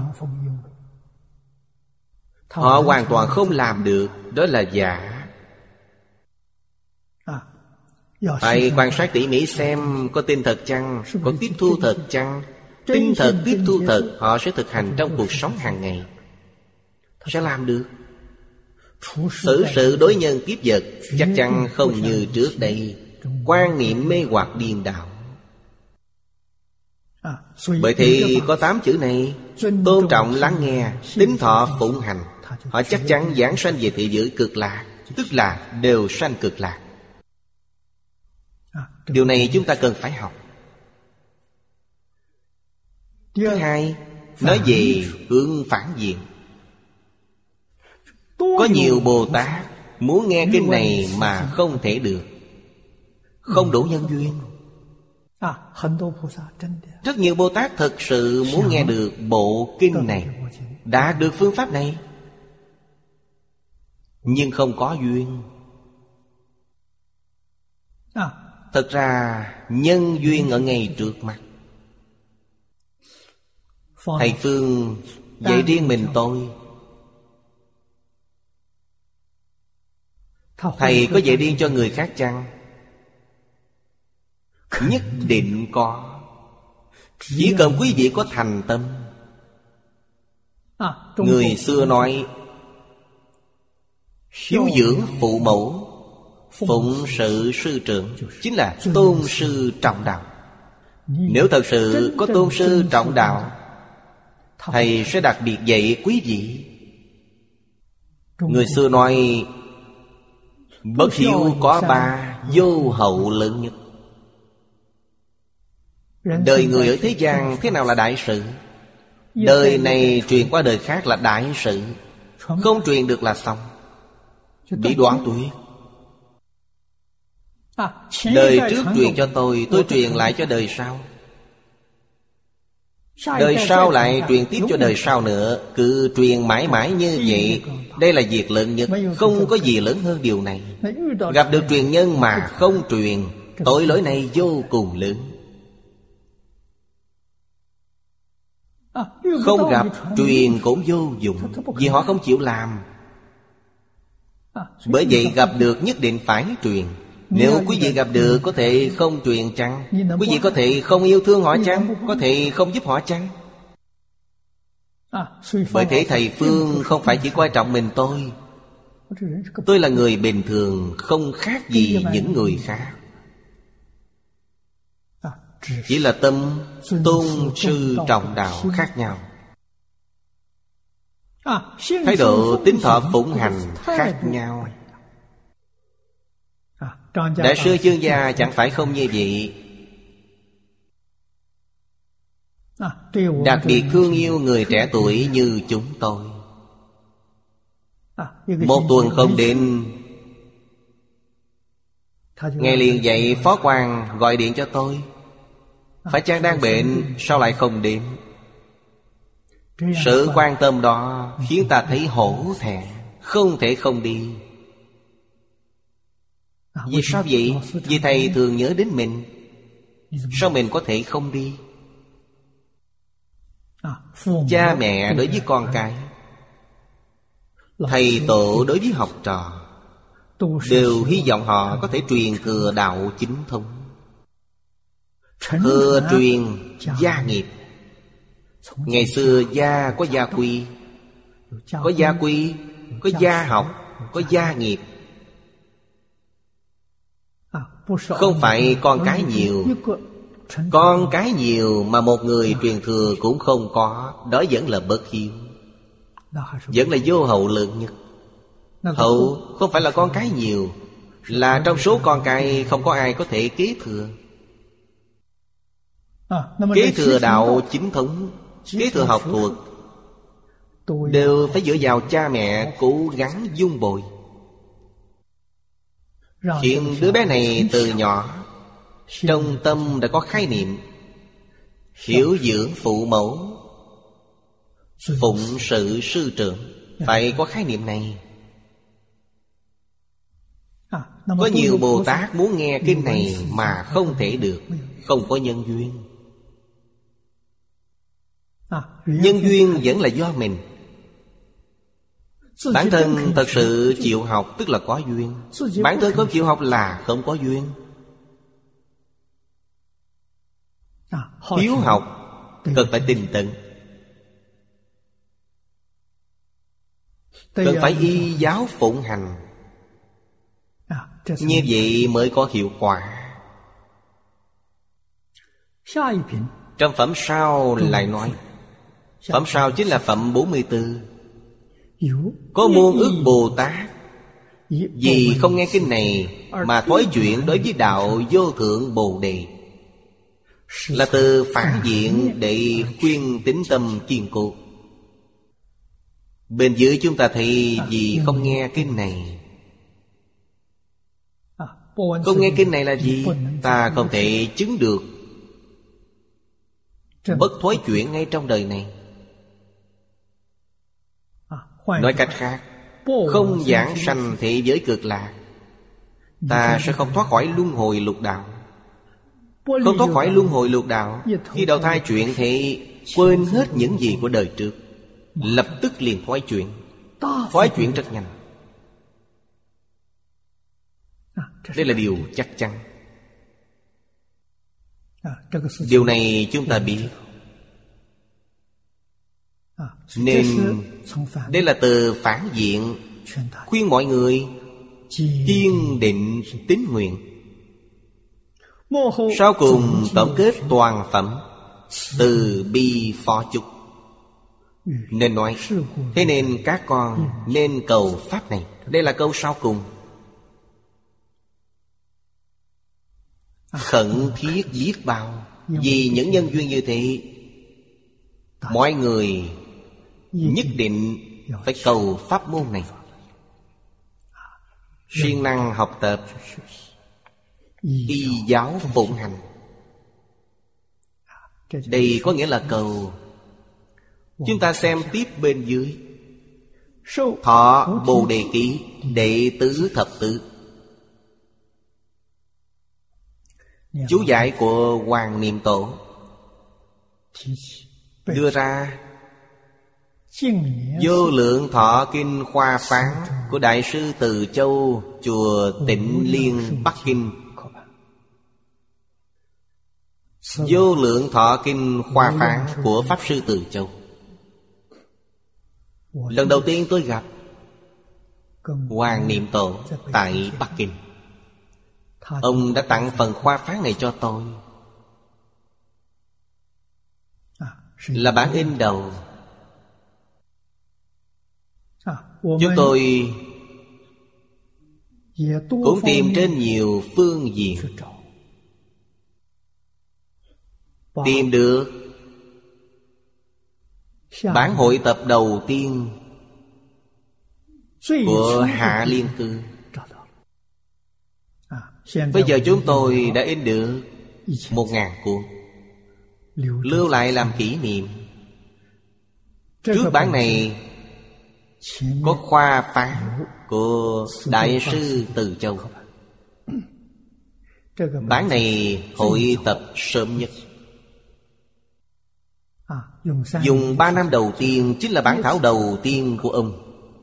Họ hoàn toàn không làm được, đó là giả. Phải quan sát tỉ mỉ xem có tin thật chăng, có tiếp thu thật chăng. Tin thật, tiếp thu thật, họ sẽ thực hành trong cuộc sống hàng ngày, sẽ làm được. Xử sự đối nhân tiếp vật chắc chắn không như trước đây quan niệm mê hoặc điên đảo. Bởi thì có tám chữ này: tôn trọng lắng nghe, tín thọ phụng hành. Họ chắc chắn giảng sanh về thị giới cực lạc, tức là đều sanh cực lạc. Điều này chúng ta cần phải học. Thứ hai, nói về hướng phản diện. Có nhiều Bồ Tát muốn nghe kinh này mà không thể được, không đủ nhân duyên. Rất nhiều Bồ Tát thật sự muốn nghe được bộ kinh này, đạt được phương pháp này, nhưng không có duyên. Thật ra nhân duyên ở ngay trước mặt. Thầy Phương dạy riêng mình tôi, thầy có dạy riêng cho người khác chăng? Nhất định có. Chỉ cần quý vị có thành tâm. Người xưa nói hiếu dưỡng phụ mẫu, phụng sự sư trưởng, chính là tôn sư trọng đạo. Nếu thật sự có tôn sư trọng đạo, thầy sẽ đặc biệt dạy quý vị. Người xưa nói bất hiếu có ba, vô hậu lớn nhất. Đời người ở thế gian thế nào là đại sự? Đời này truyền qua đời khác là đại sự. Không truyền được là xong, bị đoạn tuyệt. Đời trước truyền cho tôi, tôi truyền lại cho đời sau, đời sau lại truyền tiếp cho đời sau nữa. Cứ truyền mãi mãi như vậy. Đây là việc lớn nhất, không có gì lớn hơn điều này. Gặp được truyền nhân mà không truyền, tội lỗi này vô cùng lớn. Không gặp truyền cũng vô dụng, vì họ không chịu làm. Bởi vậy gặp được nhất định phải truyền. Nếu quý vị gặp được có thể không truyền chăng? Quý vị có thể không yêu thương họ chăng? Có thể không giúp họ chăng? Bởi thế thầy Phương không phải chỉ quan trọng mình tôi. Tôi là người bình thường, không khác gì những người khác. Chỉ là tâm tôn sư trọng đạo khác nhau, thái độ tín thọ phụng hành khác nhau. Đại sư Chương Gia chẳng phải không như vậy. Đặc biệt thương yêu người trẻ tuổi như chúng tôi. Một tuần không đến, ngày liền dạy phó quan gọi điện cho tôi: phải chăng đang bệnh, sao lại không đến? Sự quan tâm đó khiến ta thấy hổ thẹn, không thể không đi. Vì sao vậy? Vì thầy thường nhớ đến mình, sao mình có thể không đi? Cha mẹ đối với con cái, thầy tổ đối với học trò, đều hy vọng họ có thể truyền thừa đạo chính thống, thừa truyền gia nghiệp. Ngày xưa gia có gia quy, có gia quy, có gia học, có gia nghiệp. Không phải con cái nhiều, con cái nhiều mà một người truyền thừa cũng không có, đó vẫn là bất hiếu, vẫn là vô hậu lượng nhất. Hậu không phải là con cái nhiều, là trong số con cái không có ai có thể kế thừa. Kế thừa đạo chính thống, kế thừa học thuộc, đều phải dựa vào cha mẹ cố gắng dung bồi, khiến đứa bé này từ nhỏ trong tâm đã có khái niệm hiểu dưỡng phụ mẫu, phụng sự sư trưởng. Phải có khái niệm này. Có nhiều Bồ Tát muốn nghe kinh này mà không thể được, không có nhân duyên. Nhân duyên vẫn là do mình. Bản thân thật sự chịu học tức là có duyên, bản thân không chịu học là không có duyên. Hiếu học cần phải tinh tấn, cần phải y giáo phụng hành, như vậy mới có hiệu quả. Trong phẩm sau lại nói, phẩm sau chính là phẩm bốn mươi tư. Có muôn ức Bồ Tát vì không nghe kinh này mà thói chuyện đối với đạo vô thượng Bồ Đề, là từ phản diện để khuyên tín tâm kiên cố. Bên dưới chúng ta thấy vì không nghe kinh này. Không nghe kinh này là gì? Ta không thể chứng được bất thối chuyển ngay trong đời này. Nói cách khác, không giảng sanh thế giới cực lạc, ta sẽ không thoát khỏi luân hồi lục đạo. Không thoát khỏi luân hồi lục đạo, khi đầu thai chuyển thì quên hết những gì của đời trước, lập tức liền thoái chuyển. Thoái chuyển rất nhanh. Đây là điều chắc chắn. Điều này chúng ta biết. Nên đây là từ phản diện khuyên mọi người kiên định tín nguyện. Sau cùng tổng kết toàn phẩm từ bi phó chúc. Nên nói, thế nên các con nên cầu pháp này. Đây là câu sau cùng. Khẩn thiết biết bao. Vì những nhân duyên như thế, mọi người nhất định phải cầu pháp môn này, siêng năng học tập, y giáo phụng hành. Đây có nghĩa là cầu. Chúng ta xem tiếp bên dưới. Thọ Bồ Đề Ký đệ tứ thập tứ, chú giải của Hoàng Niệm Tổ đưa ra Vô Lượng Thọ Kinh Khoa Phán của Đại sư Từ Châu, chùa Tịnh Liên, Bắc Kinh. Vô Lượng Thọ Kinh Khoa Phán của Pháp Sư Từ Châu. Lần đầu tiên tôi gặp Hoàng Niệm Tổ tại Bắc Kinh. Ông đã tặng phần khoa phán này cho tôi. là bản in đầu. Chúng tôi cũng tìm trên nhiều phương diện, tìm được bản hội tập đầu tiên của Hạ Liên Cư. Bây giờ chúng tôi đã in được một ngàn cuốn, lưu lại làm kỷ niệm. Trước bản này có khoa phán của Đại sư Từ Châu. Bản này hội tập sớm nhất, dùng ba năm đầu tiên, chính là bản thảo đầu tiên của ông,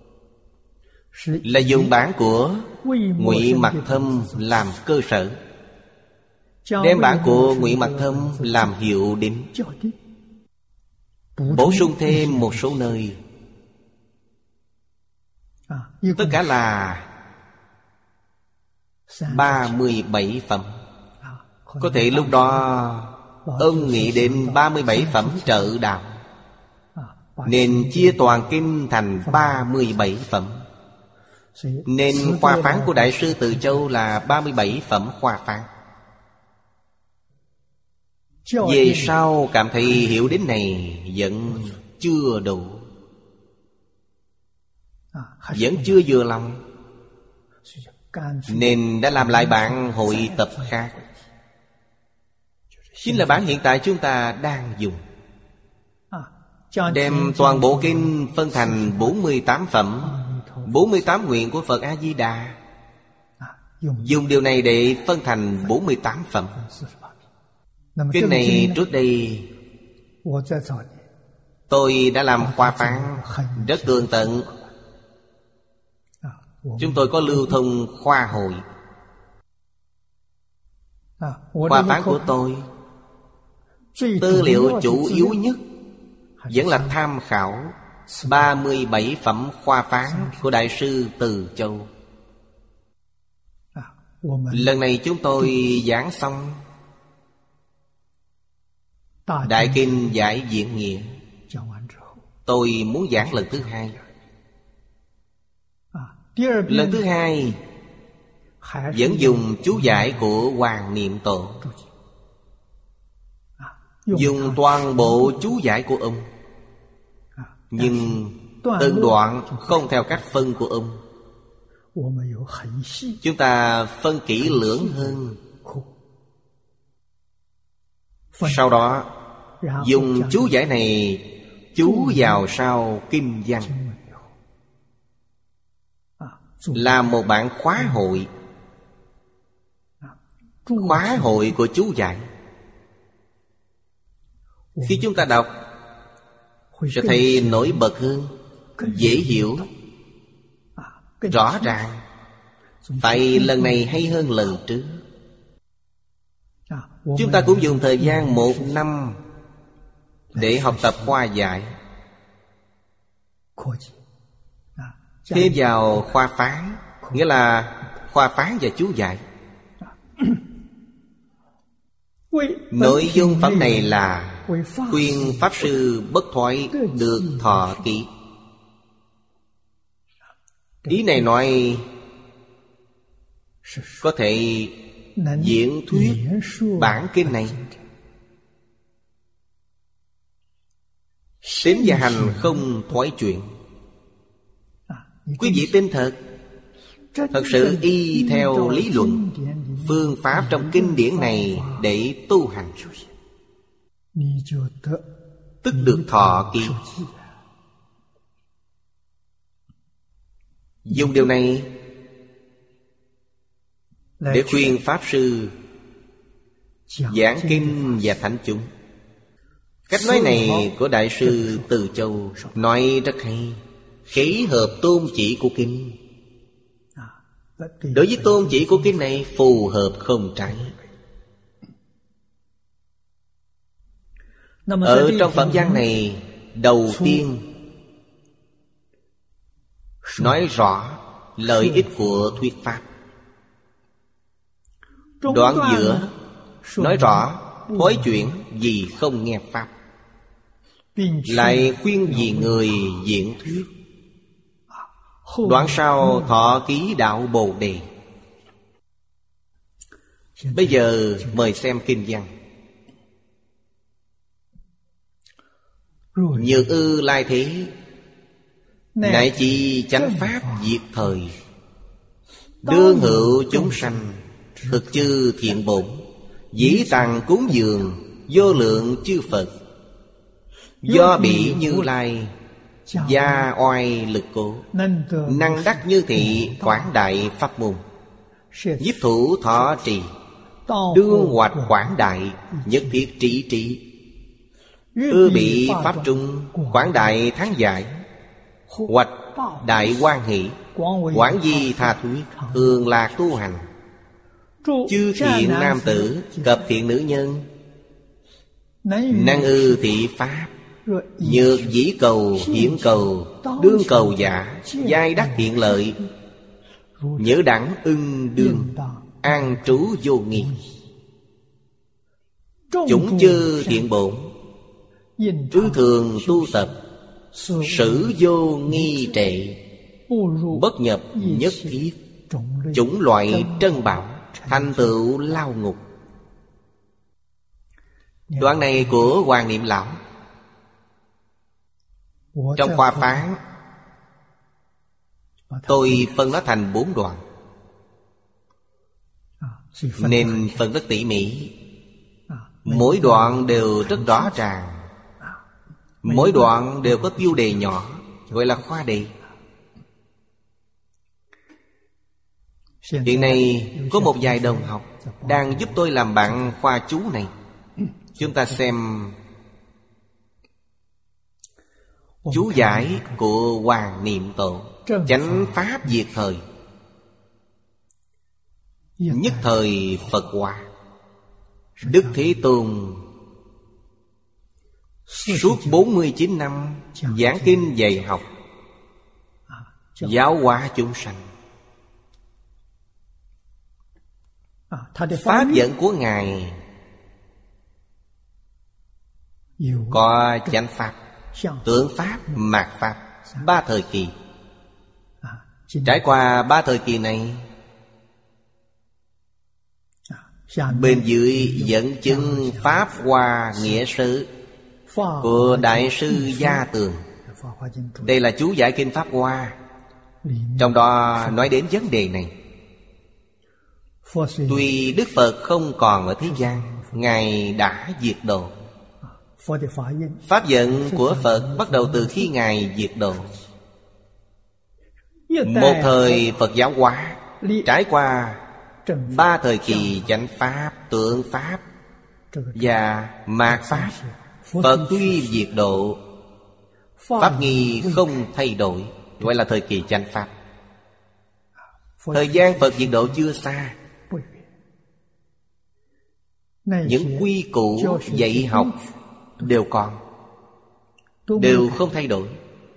là dùng bản của Ngụy Mặc Thâm làm cơ sở, đem bản của Ngụy Mặc Thâm làm hiệu đính, bổ sung thêm một số nơi. Tất cả là ba mươi bảy phẩm. Có thể lúc đó ông nghĩ đến ba mươi bảy phẩm trợ đạo, nên chia toàn kinh thành ba mươi bảy phẩm. Nên khoa phán của Đại sư Từ Châu là ba mươi bảy phẩm khoa phán. Về sau cảm thấy hiểu đến này vẫn chưa đủ, vẫn chưa vừa lòng, nên đã làm lại bản hội tập khác, chính là bản hiện tại chúng ta đang dùng. Đem toàn bộ kinh phân thành bốn mươi tám phẩm, bốn mươi tám nguyện của Phật A-di-đà. Dùng điều này để phân thành bốn mươi tám phẩm. Kinh này trước đây tôi đã làm khoa phán rất tường tận. Chúng tôi có lưu thông khoa hội. Khoa phán của tôi, tư liệu chủ yếu nhất vẫn là tham khảo ba mươi bảy phẩm khoa phán của Đại sư Từ Châu. Lần này chúng tôi giảng xong Đại Kinh Giải Diễn Nghĩa, tôi muốn giảng lần thứ hai. Lần thứ hai vẫn dùng chú giải của Hoàng Niệm Tổ, dùng toàn bộ chú giải của ông, nhưng từng đoạn không theo cách phân của ông. Chúng ta phân kỹ lưỡng hơn. Sau đó dùng chú giải này chú vào sau kinh văn, là một bản khóa hội. Khóa hội của chú giải. Khi chúng ta đọc sẽ thấy nổi bật hơn, dễ hiểu, rõ ràng. Phải lần này hay hơn lần trước. Chúng ta cũng dùng thời gian một năm để học tập khoa giải, thêm vào khoa phán, nghĩa là khoa phán và chú giải. Nội dung phẩm này là khuyên Pháp Sư bất thoái được thọ ký. Ý này nói có thể diễn thuyết bản kinh này. Tín và hành không thoái chuyển. Quý vị tin thật, thật sự y theo lý luận, phương pháp trong kinh điển này để tu hành, tức được thọ ký. Dùng điều này để khuyên Pháp Sư giảng kinh và thánh chúng. Cách nói này của Đại sư Từ Châu nói rất hay, khế hợp tôn chỉ của kinh. Đối với tôn chỉ của kinh này phù hợp không trái. Ở trong phẩm văn này, đầu tiên nói rõ lợi ích của thuyết pháp. Đoạn giữa nói rõ thói chuyển vì không nghe pháp. lại khuyên vì người diễn thuyết. Đoạn sau thọ ký đạo Bồ Đề. Bây giờ mời xem kinh văn. Nhược ư lai thế, nại chi chánh pháp diệt thời. Đương hữu chúng sanh, thực chư thiện bổn. Dĩ tặng cúng dường, vô lượng chư Phật. Do bị Như Lai, gia oai lực cố. Năng đắc như thị, quảng đại pháp môn. Nhiếp thủ thọ trì, đương hoạch quảng đại, nhất thiết trị trị. Ư bị pháp trung, quảng đại thắng giải. Hoạch đại hoan hỷ, quảng di tha thuyết, thường lạc tu hành. Chư thiện nam tử, cập thiện nữ nhân. Năng ư thị pháp, nhược dĩ cầu hiển cầu, đương cầu giả, giai đắc thiện lợi. Nhớ đẳng ưng đương, an trú vô nghi. Chúng chư thiện bổn, ư thường tu tập. Sử vô nghi trệ, bất nhập nhất thiết. Chủng loại trân bảo, thành tựu lao ngục. Đoạn này của Hoàng Niệm Lão. Trong khoa phán tôi phân nó thành bốn đoạn, nên phân rất tỉ mỉ. Mỗi đoạn đều rất rõ ràng. Mỗi đoạn đều có tiêu đề nhỏ, gọi là khoa đề. Hiện nay có một vài đồng học đang giúp tôi làm bạn khoa chú này. Chúng ta xem chú giải của Hoàng Niệm Tổ. Chánh pháp diệt thời, nhất thời Phật hóa. Đức Thế Tôn suốt bốn mươi chín năm giảng kinh dạy học, giáo hóa chúng sanh. Pháp dẫn của Ngài có chánh pháp, tượng pháp, mạt pháp, ba thời kỳ. Trải qua ba thời kỳ này, bên dưới dẫn chứng Pháp Hoa Nghĩa Sư của Đại sư Gia Tường. Đây là chú giải kinh Pháp Hoa. Trong đó nói đến vấn đề này. Tuy Đức Phật không còn ở thế gian, Ngài đã diệt độ. Pháp dẫn của Phật bắt đầu từ khi Ngài diệt độ. Một thời Phật giáo hóa, trải qua ba thời kỳ chánh pháp, tượng pháp và mạt pháp. Phật tuy diệt độ, pháp nghi không thay đổi, gọi là thời kỳ chánh pháp. Thời gian Phật diệt độ chưa xa. Những quy củ dạy học đều còn, đều không thay đổi.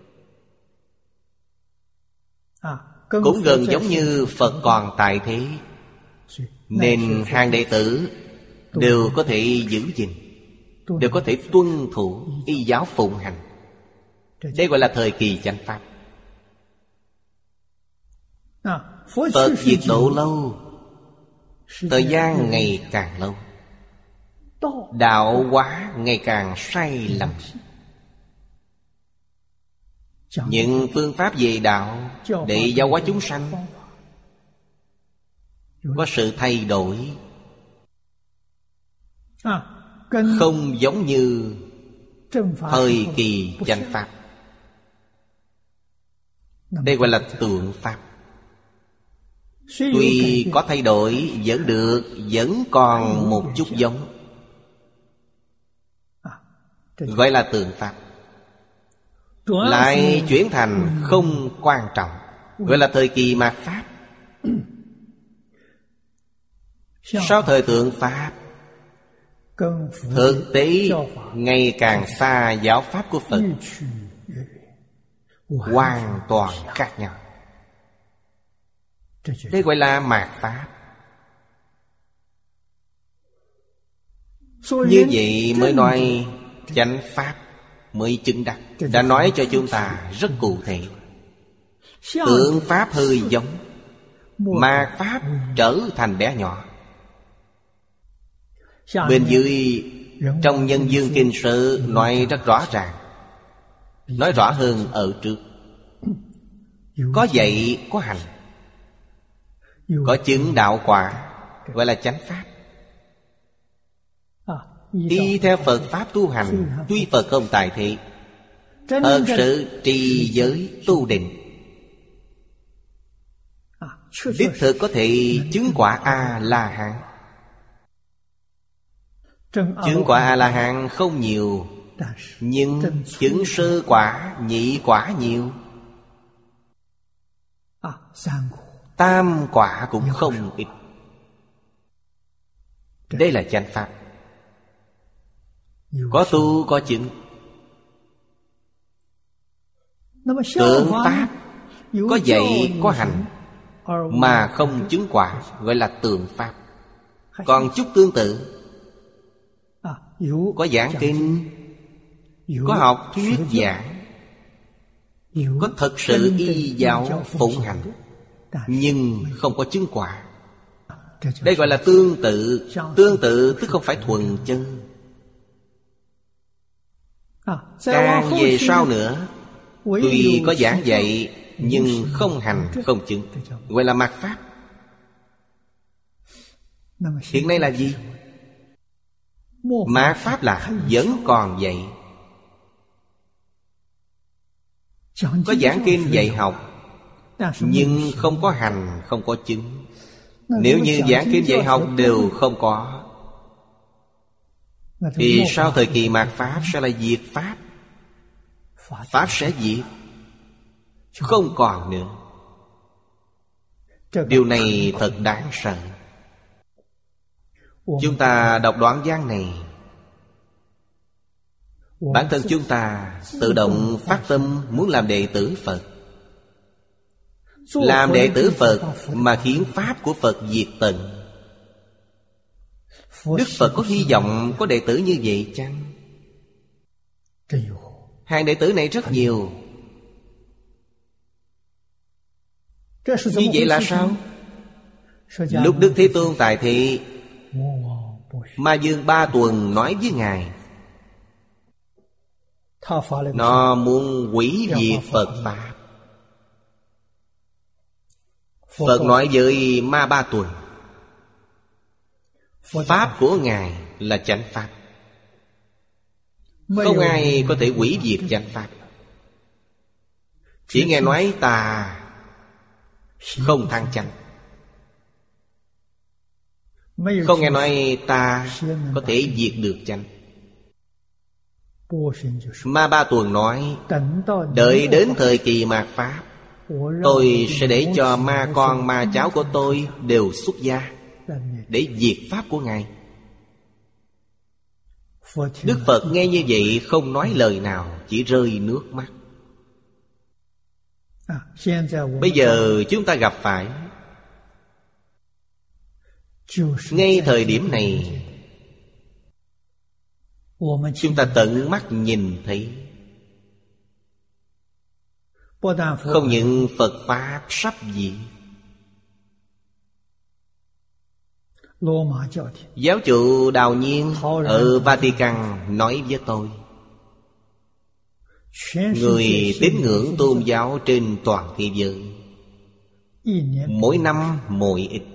Cũng gần giống như Phật còn tại thế, nên hàng đệ tử đều có thể giữ gìn, đều có thể tuân thủ y giáo phụng hành. Đây gọi là thời kỳ chánh pháp. Phật diệt độ lâu, thời gian ngày càng lâu, đạo hóa ngày càng sai lầm. Những phương pháp về đạo để giáo hóa chúng sanh có sự thay đổi, không giống như thời kỳ chánh pháp. Đây gọi là tượng pháp. Tuy có thay đổi vẫn được, vẫn còn một chút giống, gọi là tượng pháp. Lại chuyển thành không quan trọng, gọi là thời kỳ mạt pháp. Sau thời tượng pháp, thực tế ngày càng xa giáo pháp của Phật, hoàn toàn khác nhau. Đây gọi là mạt pháp. Như vậy mới nói chánh pháp mới chứng đắc. Đã nói cho chúng ta rất cụ thể. Tượng Pháp hơi giống, mạt Pháp trở thành bé nhỏ. Bên dưới trong Nhân Dương Kinh Sự nói rất rõ ràng, nói rõ hơn ở trước. Có dạy có hành, có chứng đạo quả, gọi là chánh Pháp. Y theo Phật Pháp tu hành, tuy Phật không tại thị, thật sự trì giới tu định, đích thực có thể chứng quả A-la-hán. Chứng quả A-la-hán không nhiều, nhưng chứng sơ quả, nhị quả nhiều. Tam quả cũng không ít. Đây là chánh Pháp. Có tu có chứng. Tượng Pháp có dạy có hành mà không chứng quả, gọi là tượng Pháp. Còn chút tương tự, có giảng kinh, có học thuyết giảng, có thật sự y giáo phụng hành, nhưng không có chứng quả. Đây gọi là tương tự. Tương tự tức không phải thuần chân. Càng về sau nữa, tuy có giảng dạy nhưng không hành không chứng, gọi là mạt Pháp. Hiện nay là gì? Mạt Pháp là vẫn còn dạy. Có giảng kinh dạy học, nhưng không có hành, không có chứng. Nếu như giảng kinh dạy học đều không có, thì sau thời kỳ mạt Pháp sẽ là diệt Pháp. Pháp sẽ diệt, không còn nữa. Điều này thật đáng sợ. Chúng ta đọc đoạn văn này, bản thân chúng ta tự động phát tâm muốn làm đệ tử Phật. Làm đệ tử Phật mà khiến Pháp của Phật diệt tận. Đức Phật có hy vọng có đệ tử như vậy chăng? Hàng đệ tử này rất nhiều. Như vậy là sao? Lúc Đức Thế Tôn tại thị, Ma Dương Ba Tuần nói với Ngài, nó muốn hủy diệt Phật Pháp. Phật nói với Ma Ba Tuần, Pháp của Ngài là chánh Pháp, không ai có thể hủy diệt chánh Pháp. Chỉ nghe nói ta không thăng chánh, không nghe nói ta có thể diệt được chánh. Ma Ba Tuần nói, đợi đến thời kỳ mạt Pháp, tôi sẽ để cho ma con ma cháu của tôi đều xuất gia để diệt Pháp của Ngài. Đức Phật nghe như vậy không nói lời nào, chỉ rơi nước mắt. Bây giờ chúng ta gặp phải, ngay thời điểm này, chúng ta tận mắt nhìn thấy, không những Phật Pháp sắp diệt. Giáo chủ Đào Nhiên ở Vatican nói với tôi, người tín ngưỡng tôn giáo trên toàn thế giới mỗi năm mỗi ít.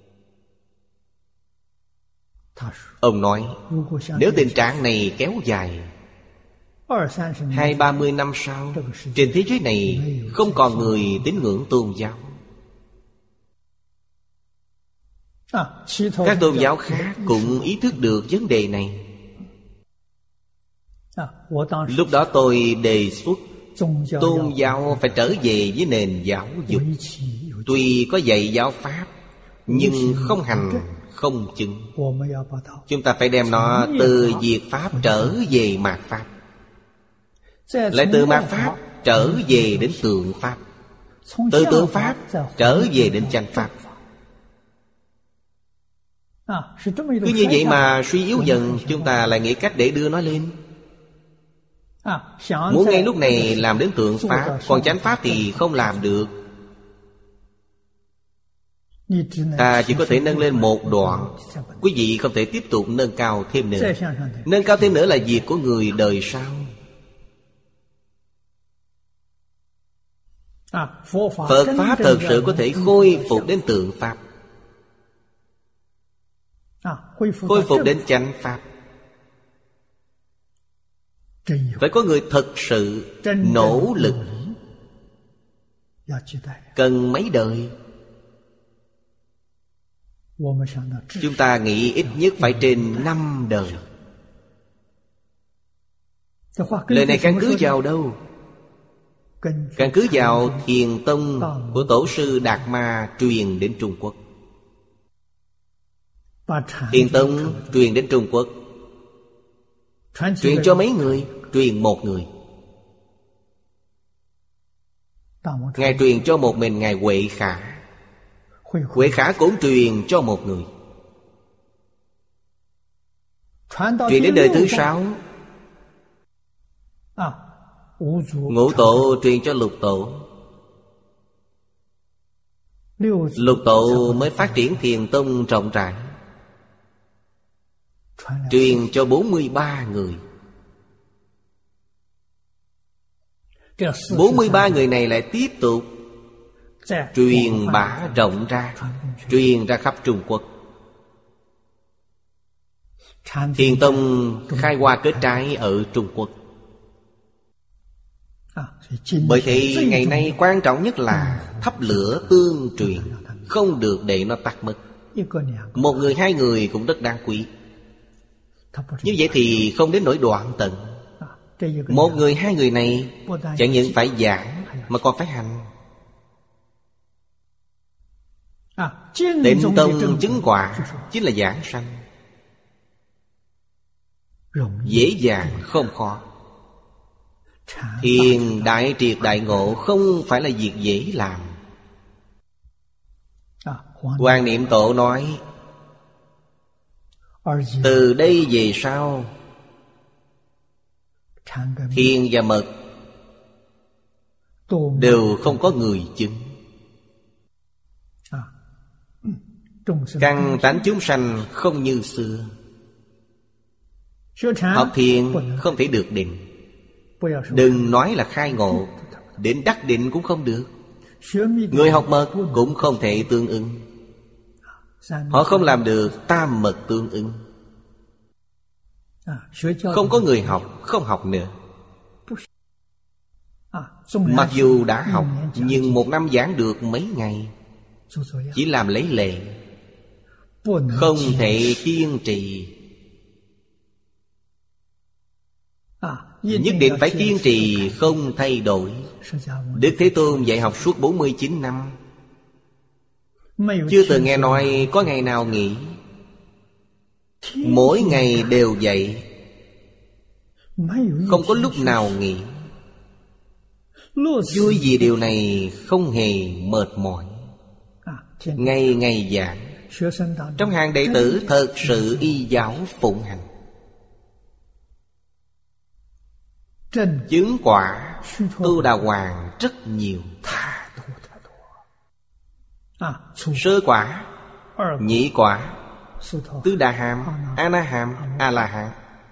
Ông nói, nếu tình trạng này kéo dài, hai ba mươi năm sau, trên thế giới này không còn người tín ngưỡng tôn giáo. Các tôn giáo khác cũng ý thức được vấn đề này. Lúc đó tôi đề xuất tôn giáo phải trở về với nền giáo dục. Tuy có dạy giáo Pháp, nhưng không hành, không chứng. Chúng ta phải đem nó từ diệt Pháp trở về mạt Pháp, lại từ mạt Pháp trở về đến tượng Pháp, từ tượng Pháp trở về đến chánh Pháp. Cứ như vậy mà suy yếu dần, chúng ta lại nghĩ cách để đưa nó lên. Muốn ngay lúc này làm đến tượng Pháp, còn chánh Pháp thì không làm được. Ta chỉ có thể nâng lên một đoạn. Quý vị không thể tiếp tục nâng cao thêm nữa. Nâng cao thêm nữa là việc của người đời sau. Phật Pháp thật sự có thể khôi phục đến tượng Pháp, khôi phục đến chánh Pháp. Phải có người thật sự nỗ lực. Cần mấy đời? Chúng ta nghĩ ít nhất phải trên năm đời. Lời này căn cứ vào đâu? Căn cứ vào Thiền Tông của Tổ sư Đạt Ma truyền đến Trung Quốc. Thiền Tông truyền đến Trung Quốc, truyền cho mấy người? Truyền một người. Ngài truyền cho một mình Ngài Huệ Khả. Huệ Khả cũng truyền cho một người. Truyền đến đời thứ sáu, Ngũ Tổ truyền cho Lục Tổ. Lục Tổ mới phát triển Thiền Tông rộng rãi, truyền cho bốn mươi ba người. bốn mươi ba người này lại tiếp tục truyền bá rộng ra, truyền ra khắp Trung Quốc. Thiền Tông khai hoa kết trái ở Trung Quốc. Bởi thế ngày nay quan trọng nhất là thắp lửa tương truyền, không được để nó tắt mất. Một người hai người cũng rất đáng quý. Như vậy thì không đến nỗi đoạn tận. Một người hai người này chẳng những phải giảng mà còn phải hành. Tịnh Tông chứng quả chính là giảng sanh. Dễ dàng không khó. Thiền đại triệt đại ngộ không phải là việc dễ làm. Hoàng Niệm Tổ nói, từ đây về sau, thiền và mật đều không có người chứng. Căn tánh chúng sanh không như xưa. Học thiền không thể được định. Đừng nói là khai ngộ, đến đắc định cũng không được. Người học mật cũng không thể tương ứng. Họ không làm được tam mật tương ứng. Không có người học, không học nữa. Mặc dù đã học, nhưng một năm giảng được mấy ngày, chỉ làm lấy lệ, không thể kiên trì. Nhất định phải kiên trì không thay đổi. Đức Thế Tôn dạy học suốt bốn mươi chín năm, chưa từng nghe nói có ngày nào nghỉ. Mỗi ngày đều dạy, không có lúc nào nghỉ. Vui vì điều này không hề mệt mỏi. Ngày ngày giảng. Trong hàng đệ tử thật sự y giáo phụng hành. Chứng quả Tu Đà Hoàng rất nhiều. Sơ quả, nhị quả, Tứ Đà Hàm, A Na Hàm, A La Hán.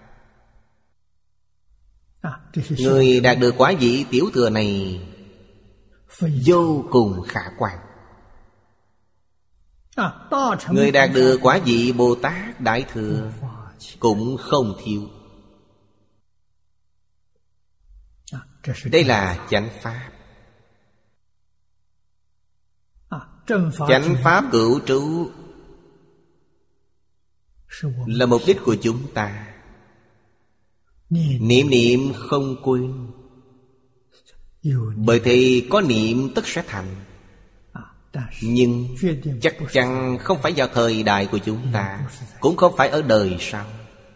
Người đạt được quả vị tiểu thừa này vô cùng khả quan. Người đạt được quả vị Bồ Tát Đại Thừa cũng không thiếu. Đây là chánh pháp. Chánh pháp cửu trú là mục đích của chúng ta. Niệm niệm không quên. Bởi thì có niệm tất sẽ thành. Nhưng chắc chắn không phải vào thời đại của chúng ta, cũng không phải ở đời sau.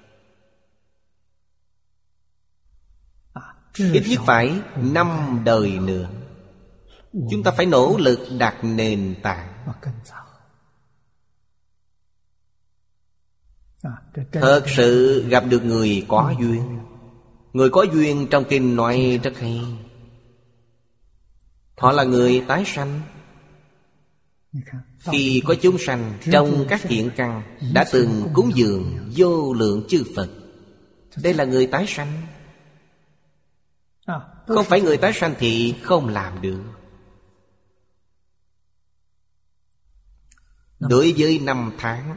Ít nhất phải năm đời nữa. Chúng ta phải nỗ lực đặt nền tảng. Thật sự gặp được người có duyên. Người có duyên trong kinh nói rất hay. Họ là người tái sanh. Khi có chúng sanh trong các thiện căn đã từng cúng dường vô lượng chư Phật, đây là người tái sanh. Không phải người tái sanh thì không làm được. Đối với năm tháng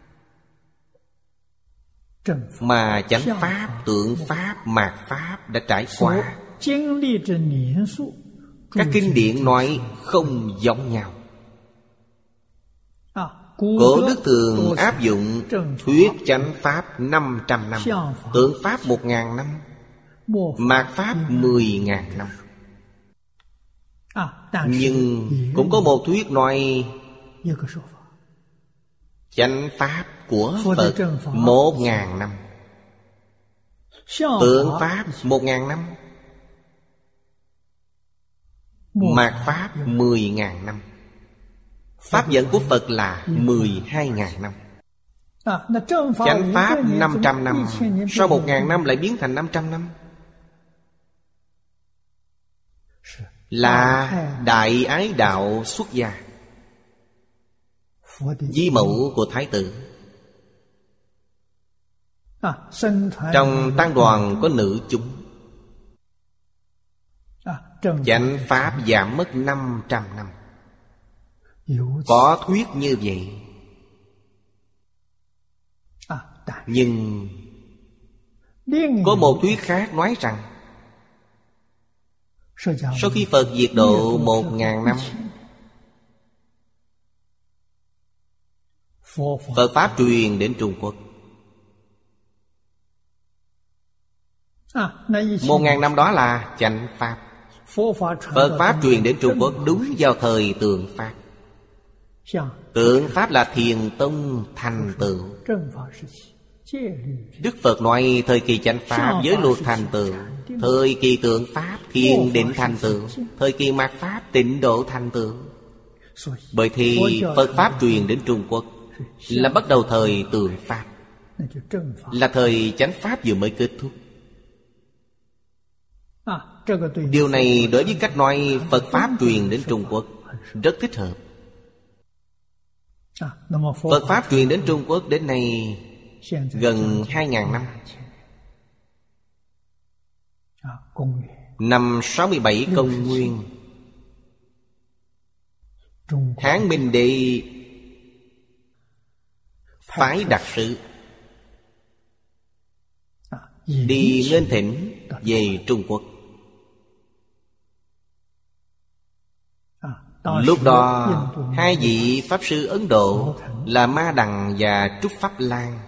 mà chánh pháp, tượng pháp, mạt pháp đã trải qua, các kinh điển nói không giống nhau. Cổ đức thường áp dụng thuyết chánh pháp năm trăm năm, tượng pháp một ngàn năm, mạt pháp mười ngàn năm. Nhưng cũng có một thuyết nói chánh pháp của Phật một ngàn năm, tượng pháp một ngàn năm, mạt pháp mười ngàn năm. Pháp dẫn của Phật là mười hai ngàn năm. Chánh pháp năm trăm năm, sau một ngàn năm lại biến thành năm trăm năm. Là đại ái đạo xuất gia, di mẫu của Thái tử. Trong tăng đoàn có nữ chúng. Chánh pháp giảm mất năm trăm năm. Có thuyết như vậy. Nhưng có một thuyết khác nói rằng sau khi Phật diệt độ một ngàn năm, Phật Pháp truyền đến Trung Quốc. Một ngàn năm đó là chánh Pháp. Phật Pháp truyền đến Trung Quốc đúng vào thời tượng Pháp. Tượng Pháp là Thiền Tông thành tựu. Đức Phật nói thời kỳ chánh Pháp giới luật thành tựu, thời kỳ tượng Pháp thiền định thành tựu, thời kỳ mạt Pháp tịnh độ thành tựu. Bởi thì Phật Pháp truyền đến Trung Quốc là bắt đầu thời tượng Pháp, là thời chánh Pháp vừa mới kết thúc. Điều này đối với cách nói Phật Pháp truyền đến Trung Quốc rất thích hợp. Phật Pháp truyền đến Trung Quốc đến nay gần hai ngàn năm. Năm sáu mươi bảy công nguyên, Hán Minh Đệ phái đặc sứ đi nghênh thỉnh về Trung Quốc. Lúc đó hai vị Pháp sư Ấn Độ là Ma Đằng và Trúc Pháp Lan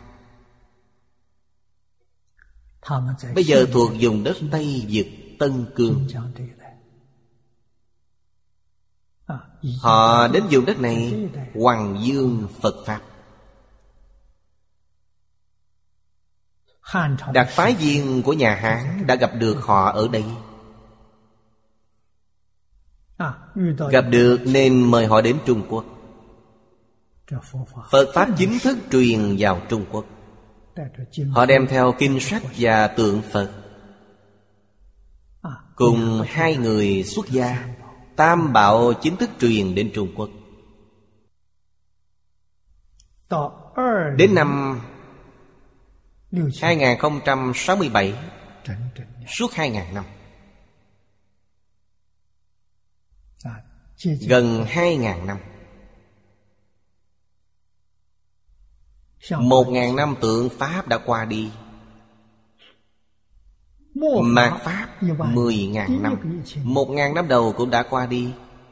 bây giờ thuộc vùng đất Tây Vực Tân Cương. Họ đến vùng đất này hoằng dương Phật Pháp. Đặc phái viên của nhà Hán đã gặp được họ ở đây. Gặp được nên mời họ đến Trung Quốc. Phật Pháp chính thức truyền vào Trung Quốc. Họ đem theo kinh sách và tượng Phật, cùng hai người xuất gia. Tam Bảo chính thức truyền đến Trung Quốc. Đến năm hai nghìn không trăm sáu mươi bảy, suốt hai ngàn năm, gần hai ngàn năm, một ngàn năm tượng Pháp đã qua đi. Mạt Pháp mười ngàn năm, một ngàn năm đầu cũng đã qua đi.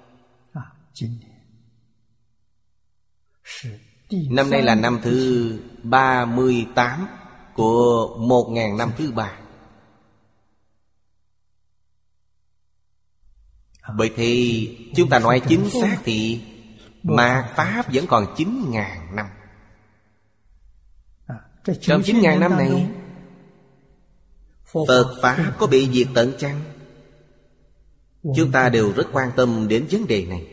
Năm nay là năm thứ ba mươi tám của một ngàn năm thứ ba. Bởi thì chúng ta nói chính xác thì Mạt Pháp vẫn còn chín ngàn năm. Trong chín ngàn năm này Phật Pháp có bị diệt tận chăng? Chúng ta đều rất quan tâm đến vấn đề này.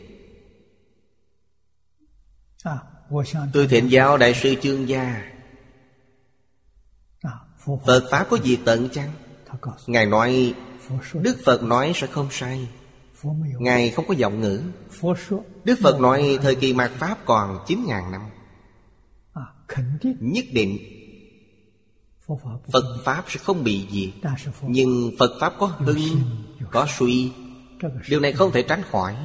Tôi thỉnh giáo Đại sư Chương Gia, Phật Pháp có diệt tận chăng? Ngài nói Đức Phật nói sẽ không sai. Ngài không có vọng ngữ. Đức Phật nói thời kỳ mạt Pháp còn chín ngàn năm. Nhất định Phật Pháp sẽ không bị diệt. Nhưng Phật Pháp có hưng, có suy. Điều này không thể tránh khỏi.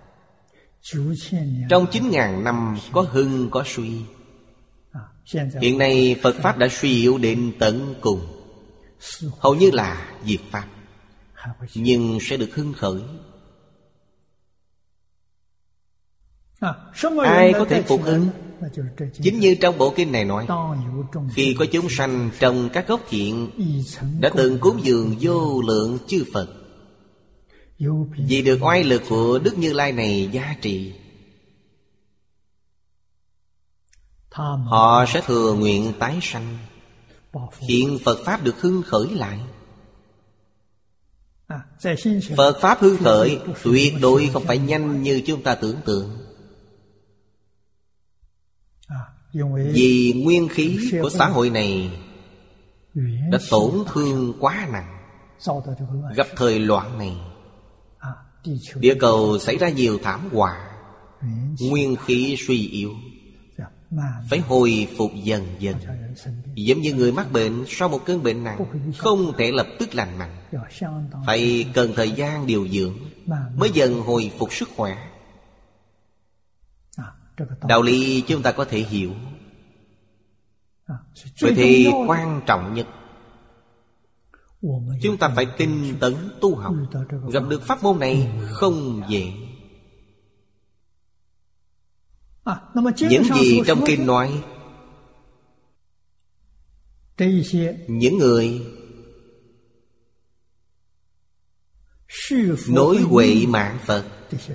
Trong chín ngàn năm có hưng, có suy. Hiện nay Phật Pháp đã suy yếu đến tận cùng, hầu như là diệt Pháp. Nhưng sẽ được hưng khởi. Ai có thể phục hưng? Chính như trong bộ kinh này nói, khi có chúng sanh trong các gốc thiện đã từng cúng dường vô lượng chư Phật, vì được oai lực của Đức Như Lai này gia trị, họ sẽ thừa nguyện tái sanh, khiến Phật Pháp được hưng khởi lại. Phật Pháp hưng khởi tuyệt đối không phải nhanh như chúng ta tưởng tượng. Vì nguyên khí của xã hội này đã tổn thương quá nặng. Gặp thời loạn này, địa cầu xảy ra nhiều thảm họa, nguyên khí suy yếu, phải hồi phục dần dần. Giống như người mắc bệnh sau một cơn bệnh nặng, không thể lập tức lành mạnh, phải cần thời gian điều dưỡng mới dần hồi phục sức khỏe. Đạo lý chúng ta có thể hiểu. Vậy thì quan trọng nhất, chúng ta phải tinh tấn tu học. Gặp được pháp môn này không dễ. Những gì trong kinh nói, những người nối huệ mạng Phật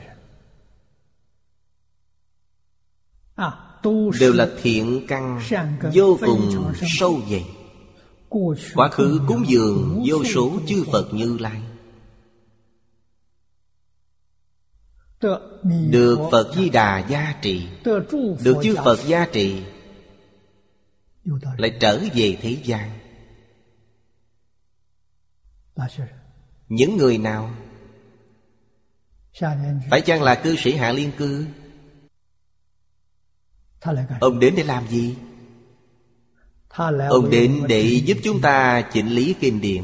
đều là thiện căn vô cùng sâu dày. Quá khứ cúng dường vô số chư Phật Như Lai, được Phật Di Đà gia trị, được chư Phật gia trị, lại trở về thế gian. Những người nào? Phải chăng là cư sĩ Hạ Liên Cư? Ông đến để làm gì? Ông đến để giúp chúng ta chỉnh lý kinh điển,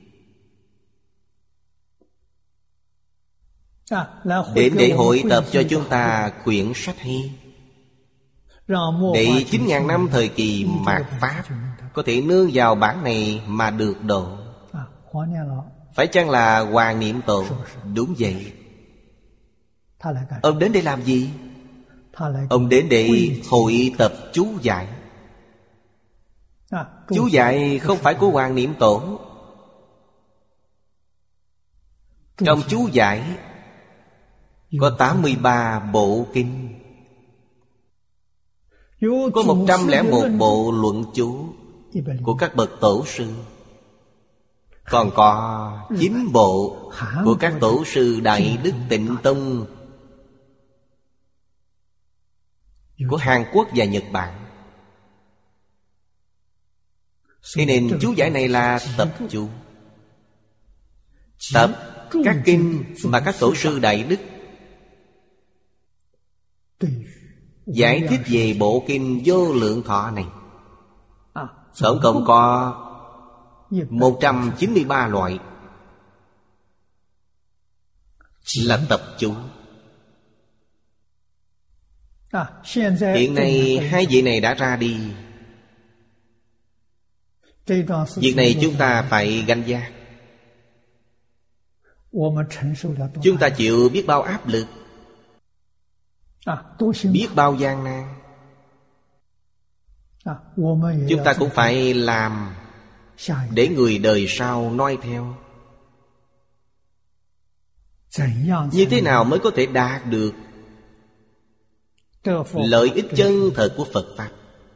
đến để hội tập cho chúng ta quyển sách hay, để chín ngàn năm thời kỳ mạt Pháp có thể nương vào bản này mà được độ. Phải chăng là Hoàng Niệm Tổ? Đúng vậy. Ông đến để làm gì? Ông đến để hội tập chú giải. Chú giải không phải của Hoàng Niệm Tổ. Trong chú giải có tám mươi ba bộ kinh, có một trăm lẻ một bộ luận chú của các bậc tổ sư, còn có chín bộ của các tổ sư Đại Đức Tịnh Tông của Hàn Quốc và Nhật Bản. Thế nên chú giải này là tập chú, tập các kinh mà các tổ sư Đại Đức giải thích về bộ kinh Vô Lượng Thọ này. Tổng cộng có một trăm chín mươi ba loại là tập chú. Hiện nay hai vị này đã ra đi. Việc này chúng ta phải gánh vác. Chúng ta chịu biết bao áp lực, biết bao gian nan. Chúng ta cũng phải làm để người đời sau noi theo. Như thế nào mới có thể đạt được lợi ích chân thật của Phật Pháp?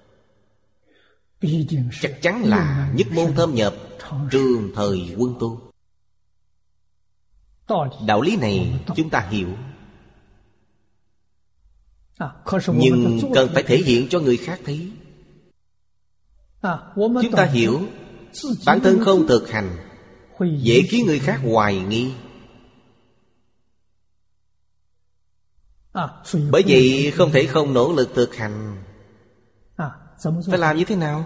Chắc chắn là nhất môn thâm nhập, trường thời quân tu. Đạo lý này chúng ta hiểu, nhưng cần phải thể hiện cho người khác thấy. Chúng ta hiểu, bản thân không thực hành dễ khiến người khác hoài nghi. Bởi vậy không thể không nỗ lực thực hành. Phải làm như thế nào?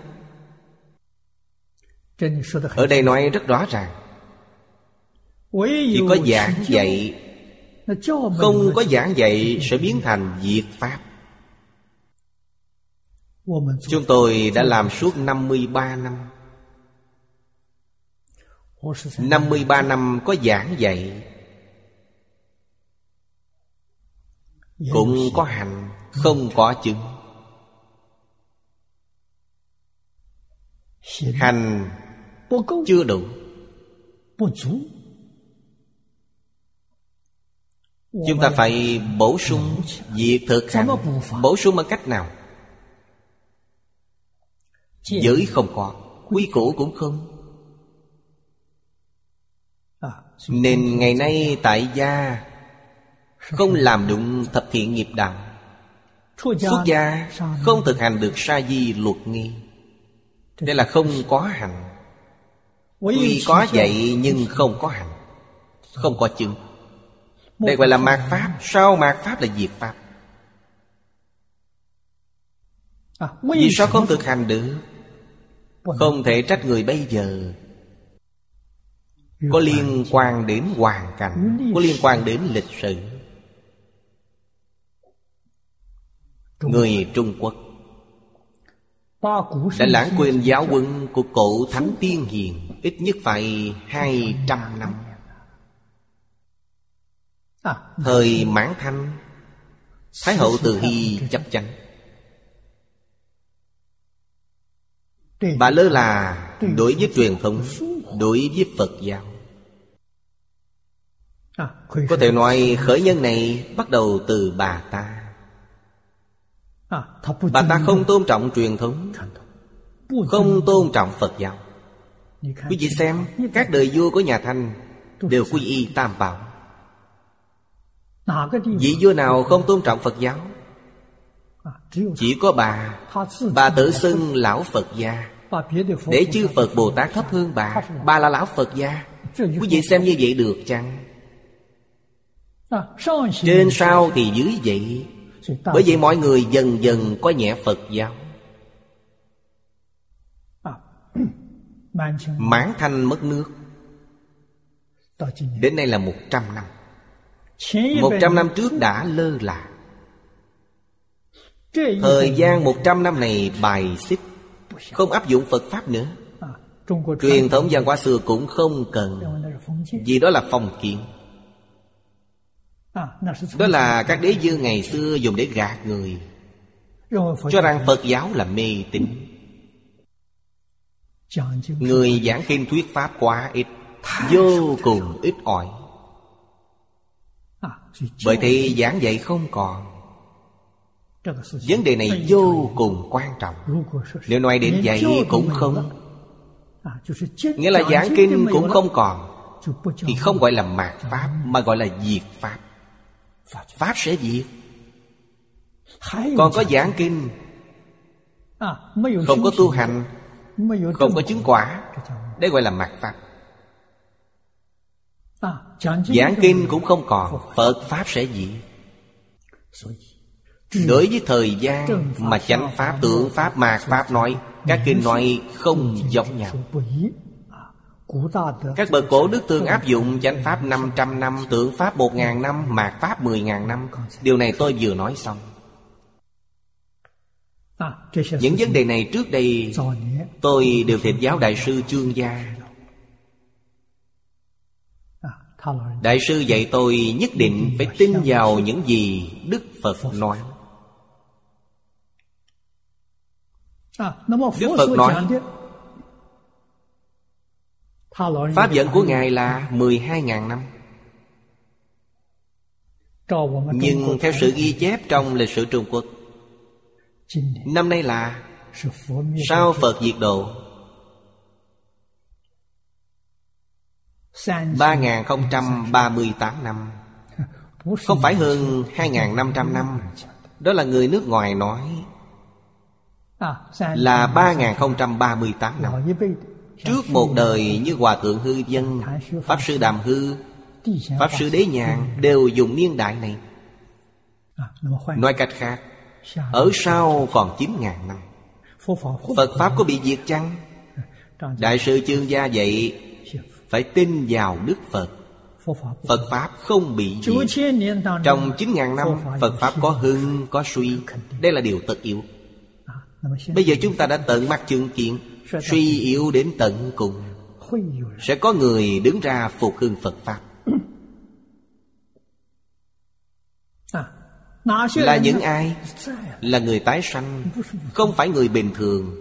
Ở đây nói rất rõ ràng. Chỉ có giảng dạy, không có giảng dạy sẽ biến thành diệt pháp. Chúng tôi đã làm suốt năm mươi ba năm. năm mươi ba năm có giảng dạy, cũng có hành, không có chứng. Hành chưa đủ. Chúng ta phải bổ sung việc thực hành. Bổ sung bằng cách nào? Giới không có, quy củ cũng không. Nên ngày nay tại gia không làm đụng thập thiện nghiệp đạo. Xuất gia không thực hành được sa di luật nghi. Đây là không có hành. Tuy có dạy nhưng không có hành, không có chứng. Đây gọi là mạt pháp. Sau mạt pháp là diệt pháp. Vì sao không thực hành được? Không thể trách người bây giờ. Có liên quan đến hoàn cảnh, có liên quan đến lịch sử. Người Trung Quốc đã lãng quên giáo huấn của cổ Thánh Tiên Hiền ít nhất phải hai trăm năm. Thời Mãn Thanh, Thái hậu Từ Hy chấp chánh. Bà lơ là đối với truyền thống, đối với Phật giáo. Có thể nói khởi nhân này bắt đầu từ bà ta. Bà ta không tôn trọng truyền thống, không tôn trọng Phật giáo. Quý vị xem, các đời vua của nhà Thanh đều quy y Tam Bảo. Vị vua nào không tôn trọng Phật giáo? Chỉ có bà. Bà tự xưng lão Phật gia, để chư Phật Bồ Tát thấp hơn bà. Bà là lão Phật gia. Quý vị xem như vậy được chăng? Trên sau thì dưới vậy. Bởi vậy mọi người dần dần coi nhẹ Phật giáo. Mãn Thanh mất nước, đến nay là một trăm năm. Một trăm năm trước đã lơ là. Thời gian một trăm năm này bài xích, không áp dụng Phật Pháp nữa. Truyền thống văn hóa xưa cũng không cần, vì đó là phong kiến. Đó là các đế vương ngày xưa dùng để gạt người, cho rằng Phật giáo là mê tín. Người giảng kinh thuyết Pháp quá ít, vô cùng ít ỏi. Bởi thì giảng dạy không còn. Vấn đề này vô cùng quan trọng. Nếu nói đến dạy cũng không, nghĩa là giảng kinh cũng không còn, thì không gọi là mạt Pháp, mà gọi là diệt Pháp. Pháp sẽ diệt. Còn có giảng kinh, không có tu hành, không có chứng quả, đây gọi là mạt Pháp. Giảng kinh cũng không còn, Phật Pháp sẽ diệt. Đối với thời gian mà chánh Pháp, tượng Pháp, mạt Pháp nói, các kinh nói không giống nhau. Các bậc cổ đức thường áp dụng chánh Pháp năm trăm năm, tượng Pháp một ngàn năm, mạt Pháp mười ngàn năm. Điều này tôi vừa nói xong. Những vấn đề này trước đây tôi đều thỉnh giáo Đại sư Chương Gia. Đại sư dạy tôi nhất định phải tin vào những gì Đức Phật nói. Đức Phật nói pháp vận của Ngài là mười hai ngàn năm. Nhưng theo sự ghi chép trong lịch sử Trung Quốc, năm nay là sau Phật diệt độ ba nghìn không trăm ba mươi tám năm. Không phải hơn hai nghìn năm trăm năm. Đó là người nước ngoài nói, là ba nghìn không trăm ba mươi tám năm. Trước một đời như Hòa Thượng Hư Vân, Pháp Sư Đàm Hư, Pháp Sư Đế Nhàn đều dùng niên đại này. Nói cách khác, ở sau còn chín ngàn năm, Phật Pháp có bị diệt chăng? Đại sư Chương Gia dạy phải tin vào Đức Phật. Phật Pháp không bị diệt. Trong chín ngàn năm, Phật Pháp có hưng, có suy. Đây là điều tất yếu. Bây giờ chúng ta đã tận mắt chứng kiến, suy yếu đến tận cùng, sẽ có người đứng ra phục hưng Phật Pháp. Là những ai? Là người tái sanh, không phải người bình thường.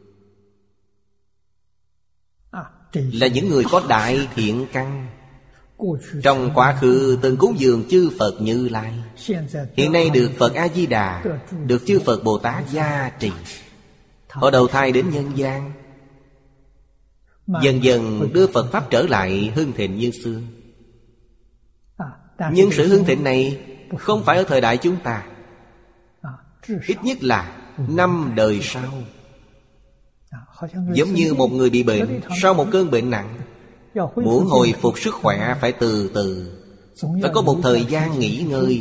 Là những người có đại thiện căn. Trong quá khứ từng cúng dường chư Phật Như Lai, hiện nay được Phật A-di-đà, được chư Phật Bồ Tát gia trì. Họ đầu thai đến nhân gian, dần dần đưa Phật Pháp trở lại hưng thịnh như xưa. Nhưng sự hưng thịnh này không phải ở thời đại chúng ta, ít nhất là năm đời sau. Giống như một người bị bệnh, sau một cơn bệnh nặng, muốn hồi phục sức khỏe phải từ từ, phải có một thời gian nghỉ ngơi.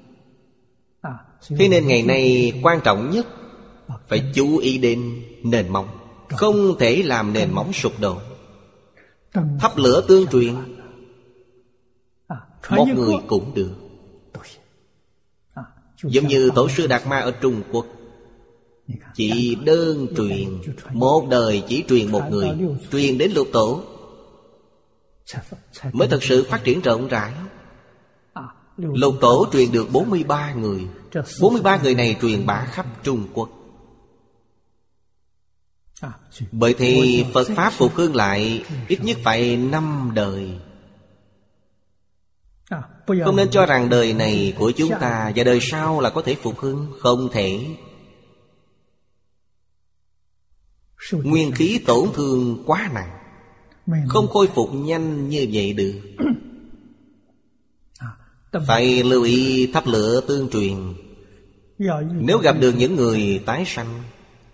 Thế nên ngày nay quan trọng nhất phải chú ý đến nền móng, không thể làm nền móng sụp đổ. Thắp lửa tương truyền, một người cũng được. Giống như Tổ sư Đạt Ma ở Trung Quốc, chỉ đơn truyền, một đời chỉ truyền một người, truyền đến lục tổ mới thật sự phát triển rộng rãi. Lục tổ truyền được bốn mươi ba người, bốn mươi ba người này truyền bá khắp Trung Quốc. Bởi thì Phật Pháp phục hưng lại ít nhất phải năm đời. Không nên cho rằng đời này của chúng ta và đời sau là có thể phục hưng. Không thể. Nguyên khí tổn thương quá nặng, không khôi phục nhanh như vậy được. Phải lưu ý thắp lửa tương truyền. Nếu gặp được những người tái sanh,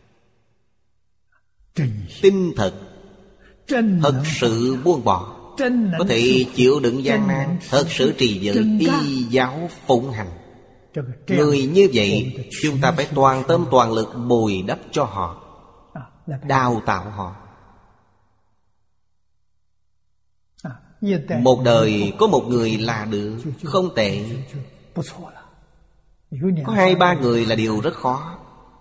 tin thật, thật sự buông bỏ, có thể chịu đựng gian nan, thật sự trì giới y giáo phụng hành, người như vậy chúng ta phải toàn tâm toàn lực bồi đắp cho họ, đào tạo họ. Một đời có một người là được, không tệ. Có hai ba người là điều rất khó.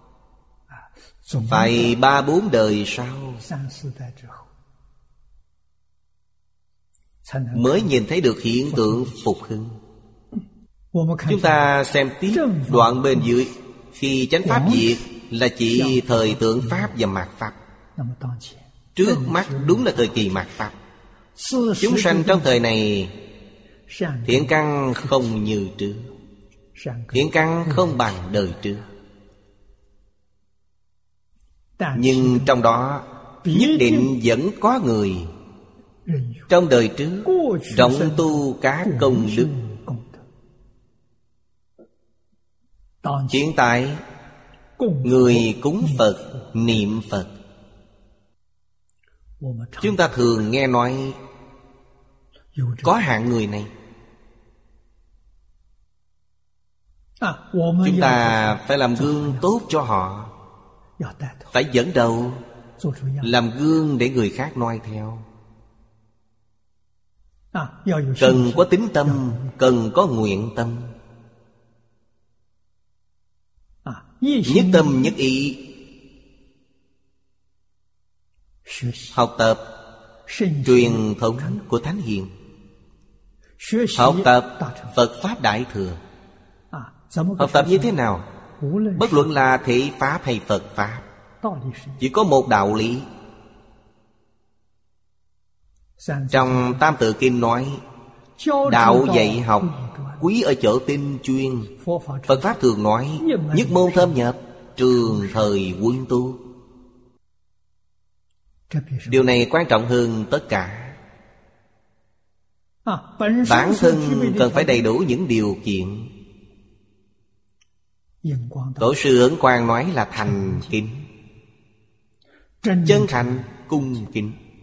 Phải ba bốn đời sau mới nhìn thấy được hiện tượng phục hưng. Chúng ta xem tiếp đoạn bên dưới. Khi chánh pháp diệt là chỉ thời tượng Pháp và mạt Pháp. Trước mắt đúng là thời kỳ mạt Pháp. Chúng sanh trong thời này thiện căn không như trước, thiện căn không bằng đời trước. Nhưng trong đó nhất định vẫn có người trong đời trước rộng tu các công đức. Hiện tại người cúng Phật, niệm Phật. Chúng ta thường nghe nói có hạng người này. Chúng ta phải làm gương tốt cho họ, phải dẫn đầu, làm gương để người khác noi theo. Cần có tín tâm, cần có nguyện tâm, nhất tâm nhất ý. Học tập truyền thống của Thánh Hiền, học tập Phật Pháp Đại Thừa. Học tập như thế nào? Bất luận là Thị Pháp hay Phật Pháp, chỉ có một đạo lý. Trong Tam Tự Kinh nói, đạo dạy học quý ở chỗ tinh chuyên. Phật Pháp thường nói, nhất môn thâm nhập, trường thời quân tu. Điều này quan trọng hơn tất cả. Bản thân cần phải đầy đủ những điều kiện. Tổ sư Ấn Quang nói là thành kính, chân thành cung kính.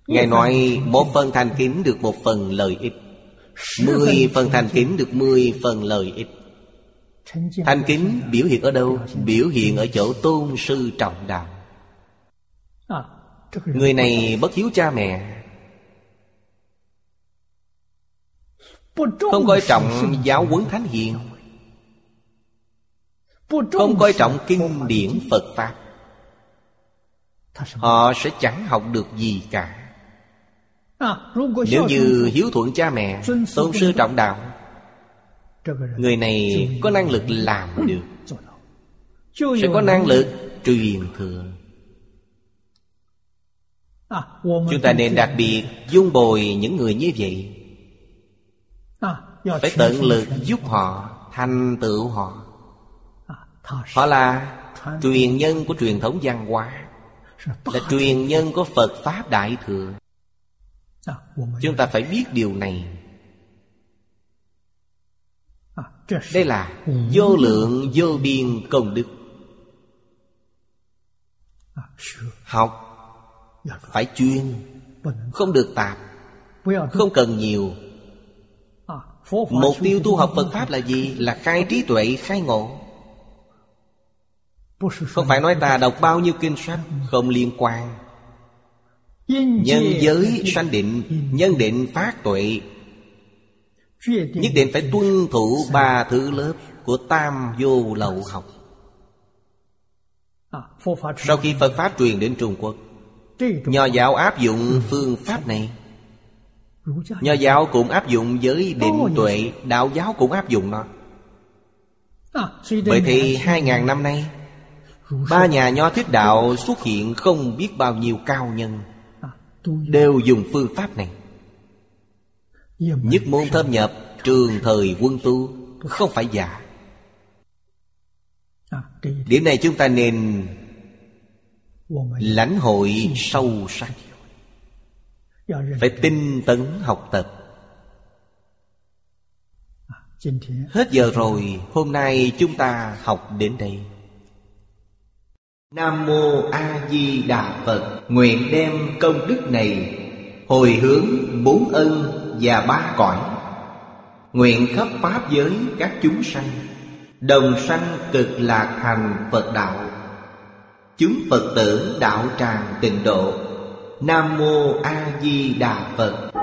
Ngài nói một phần thành kính được một phần lợi ích, mười phần thành kính được mười phần lợi ích. Thành kính biểu hiện ở đâu? Biểu hiện ở chỗ tôn sư trọng đạo. Người này bất hiếu cha mẹ, không coi trọng giáo huấn thánh hiền, không coi trọng kinh điển Phật Pháp, họ sẽ chẳng học được gì cả. Nếu như hiếu thuận cha mẹ, tôn sư trọng đạo, người này có năng lực làm được, sẽ có năng lực truyền thừa. Chúng ta nên đặc biệt dung bồi những người như vậy, phải tận lực giúp họ, thành tựu họ. Họ là truyền nhân của truyền thống văn hóa, là truyền nhân của Phật Pháp Đại Thừa. Chúng ta phải biết điều này. Đây là vô lượng vô biên công đức. Học phải chuyên, không được tạp, không cần nhiều. Mục tiêu tu học Phật Pháp là gì? Là khai trí tuệ, khai ngộ. Không phải nói ta đọc bao nhiêu kinh sách, không liên quan. Nhân giới sanh định, nhân định phát tuệ, nhất định phải tuân thủ ba thứ lớp của Tam Vô Lậu học. Sau khi Phật Pháp truyền đến Trung Quốc, Nho giáo áp dụng phương pháp này. Nho giáo cũng áp dụng với định tuệ, Đạo giáo cũng áp dụng nó. Vậy thì hai ngàn năm nay, ba nhà Nho thuyết đạo xuất hiện không biết bao nhiêu cao nhân, đều dùng phương pháp này. Nhất môn thâm nhập, trường thời quân tu, không phải giả. Điểm này chúng ta nên lãnh hội sâu sắc, phải tinh tấn học tập. Hết giờ rồi, hôm nay chúng ta học đến đây. Nam Mô A Di Đà Phật. Nguyện đem công đức này hồi hướng bốn ân và ba cõi, nguyện khắp pháp giới các chúng sanh đồng sanh cực lạc thành Phật đạo. Chúng Phật tử đạo tràng tịnh độ. Nam Mô A Di Đà Phật.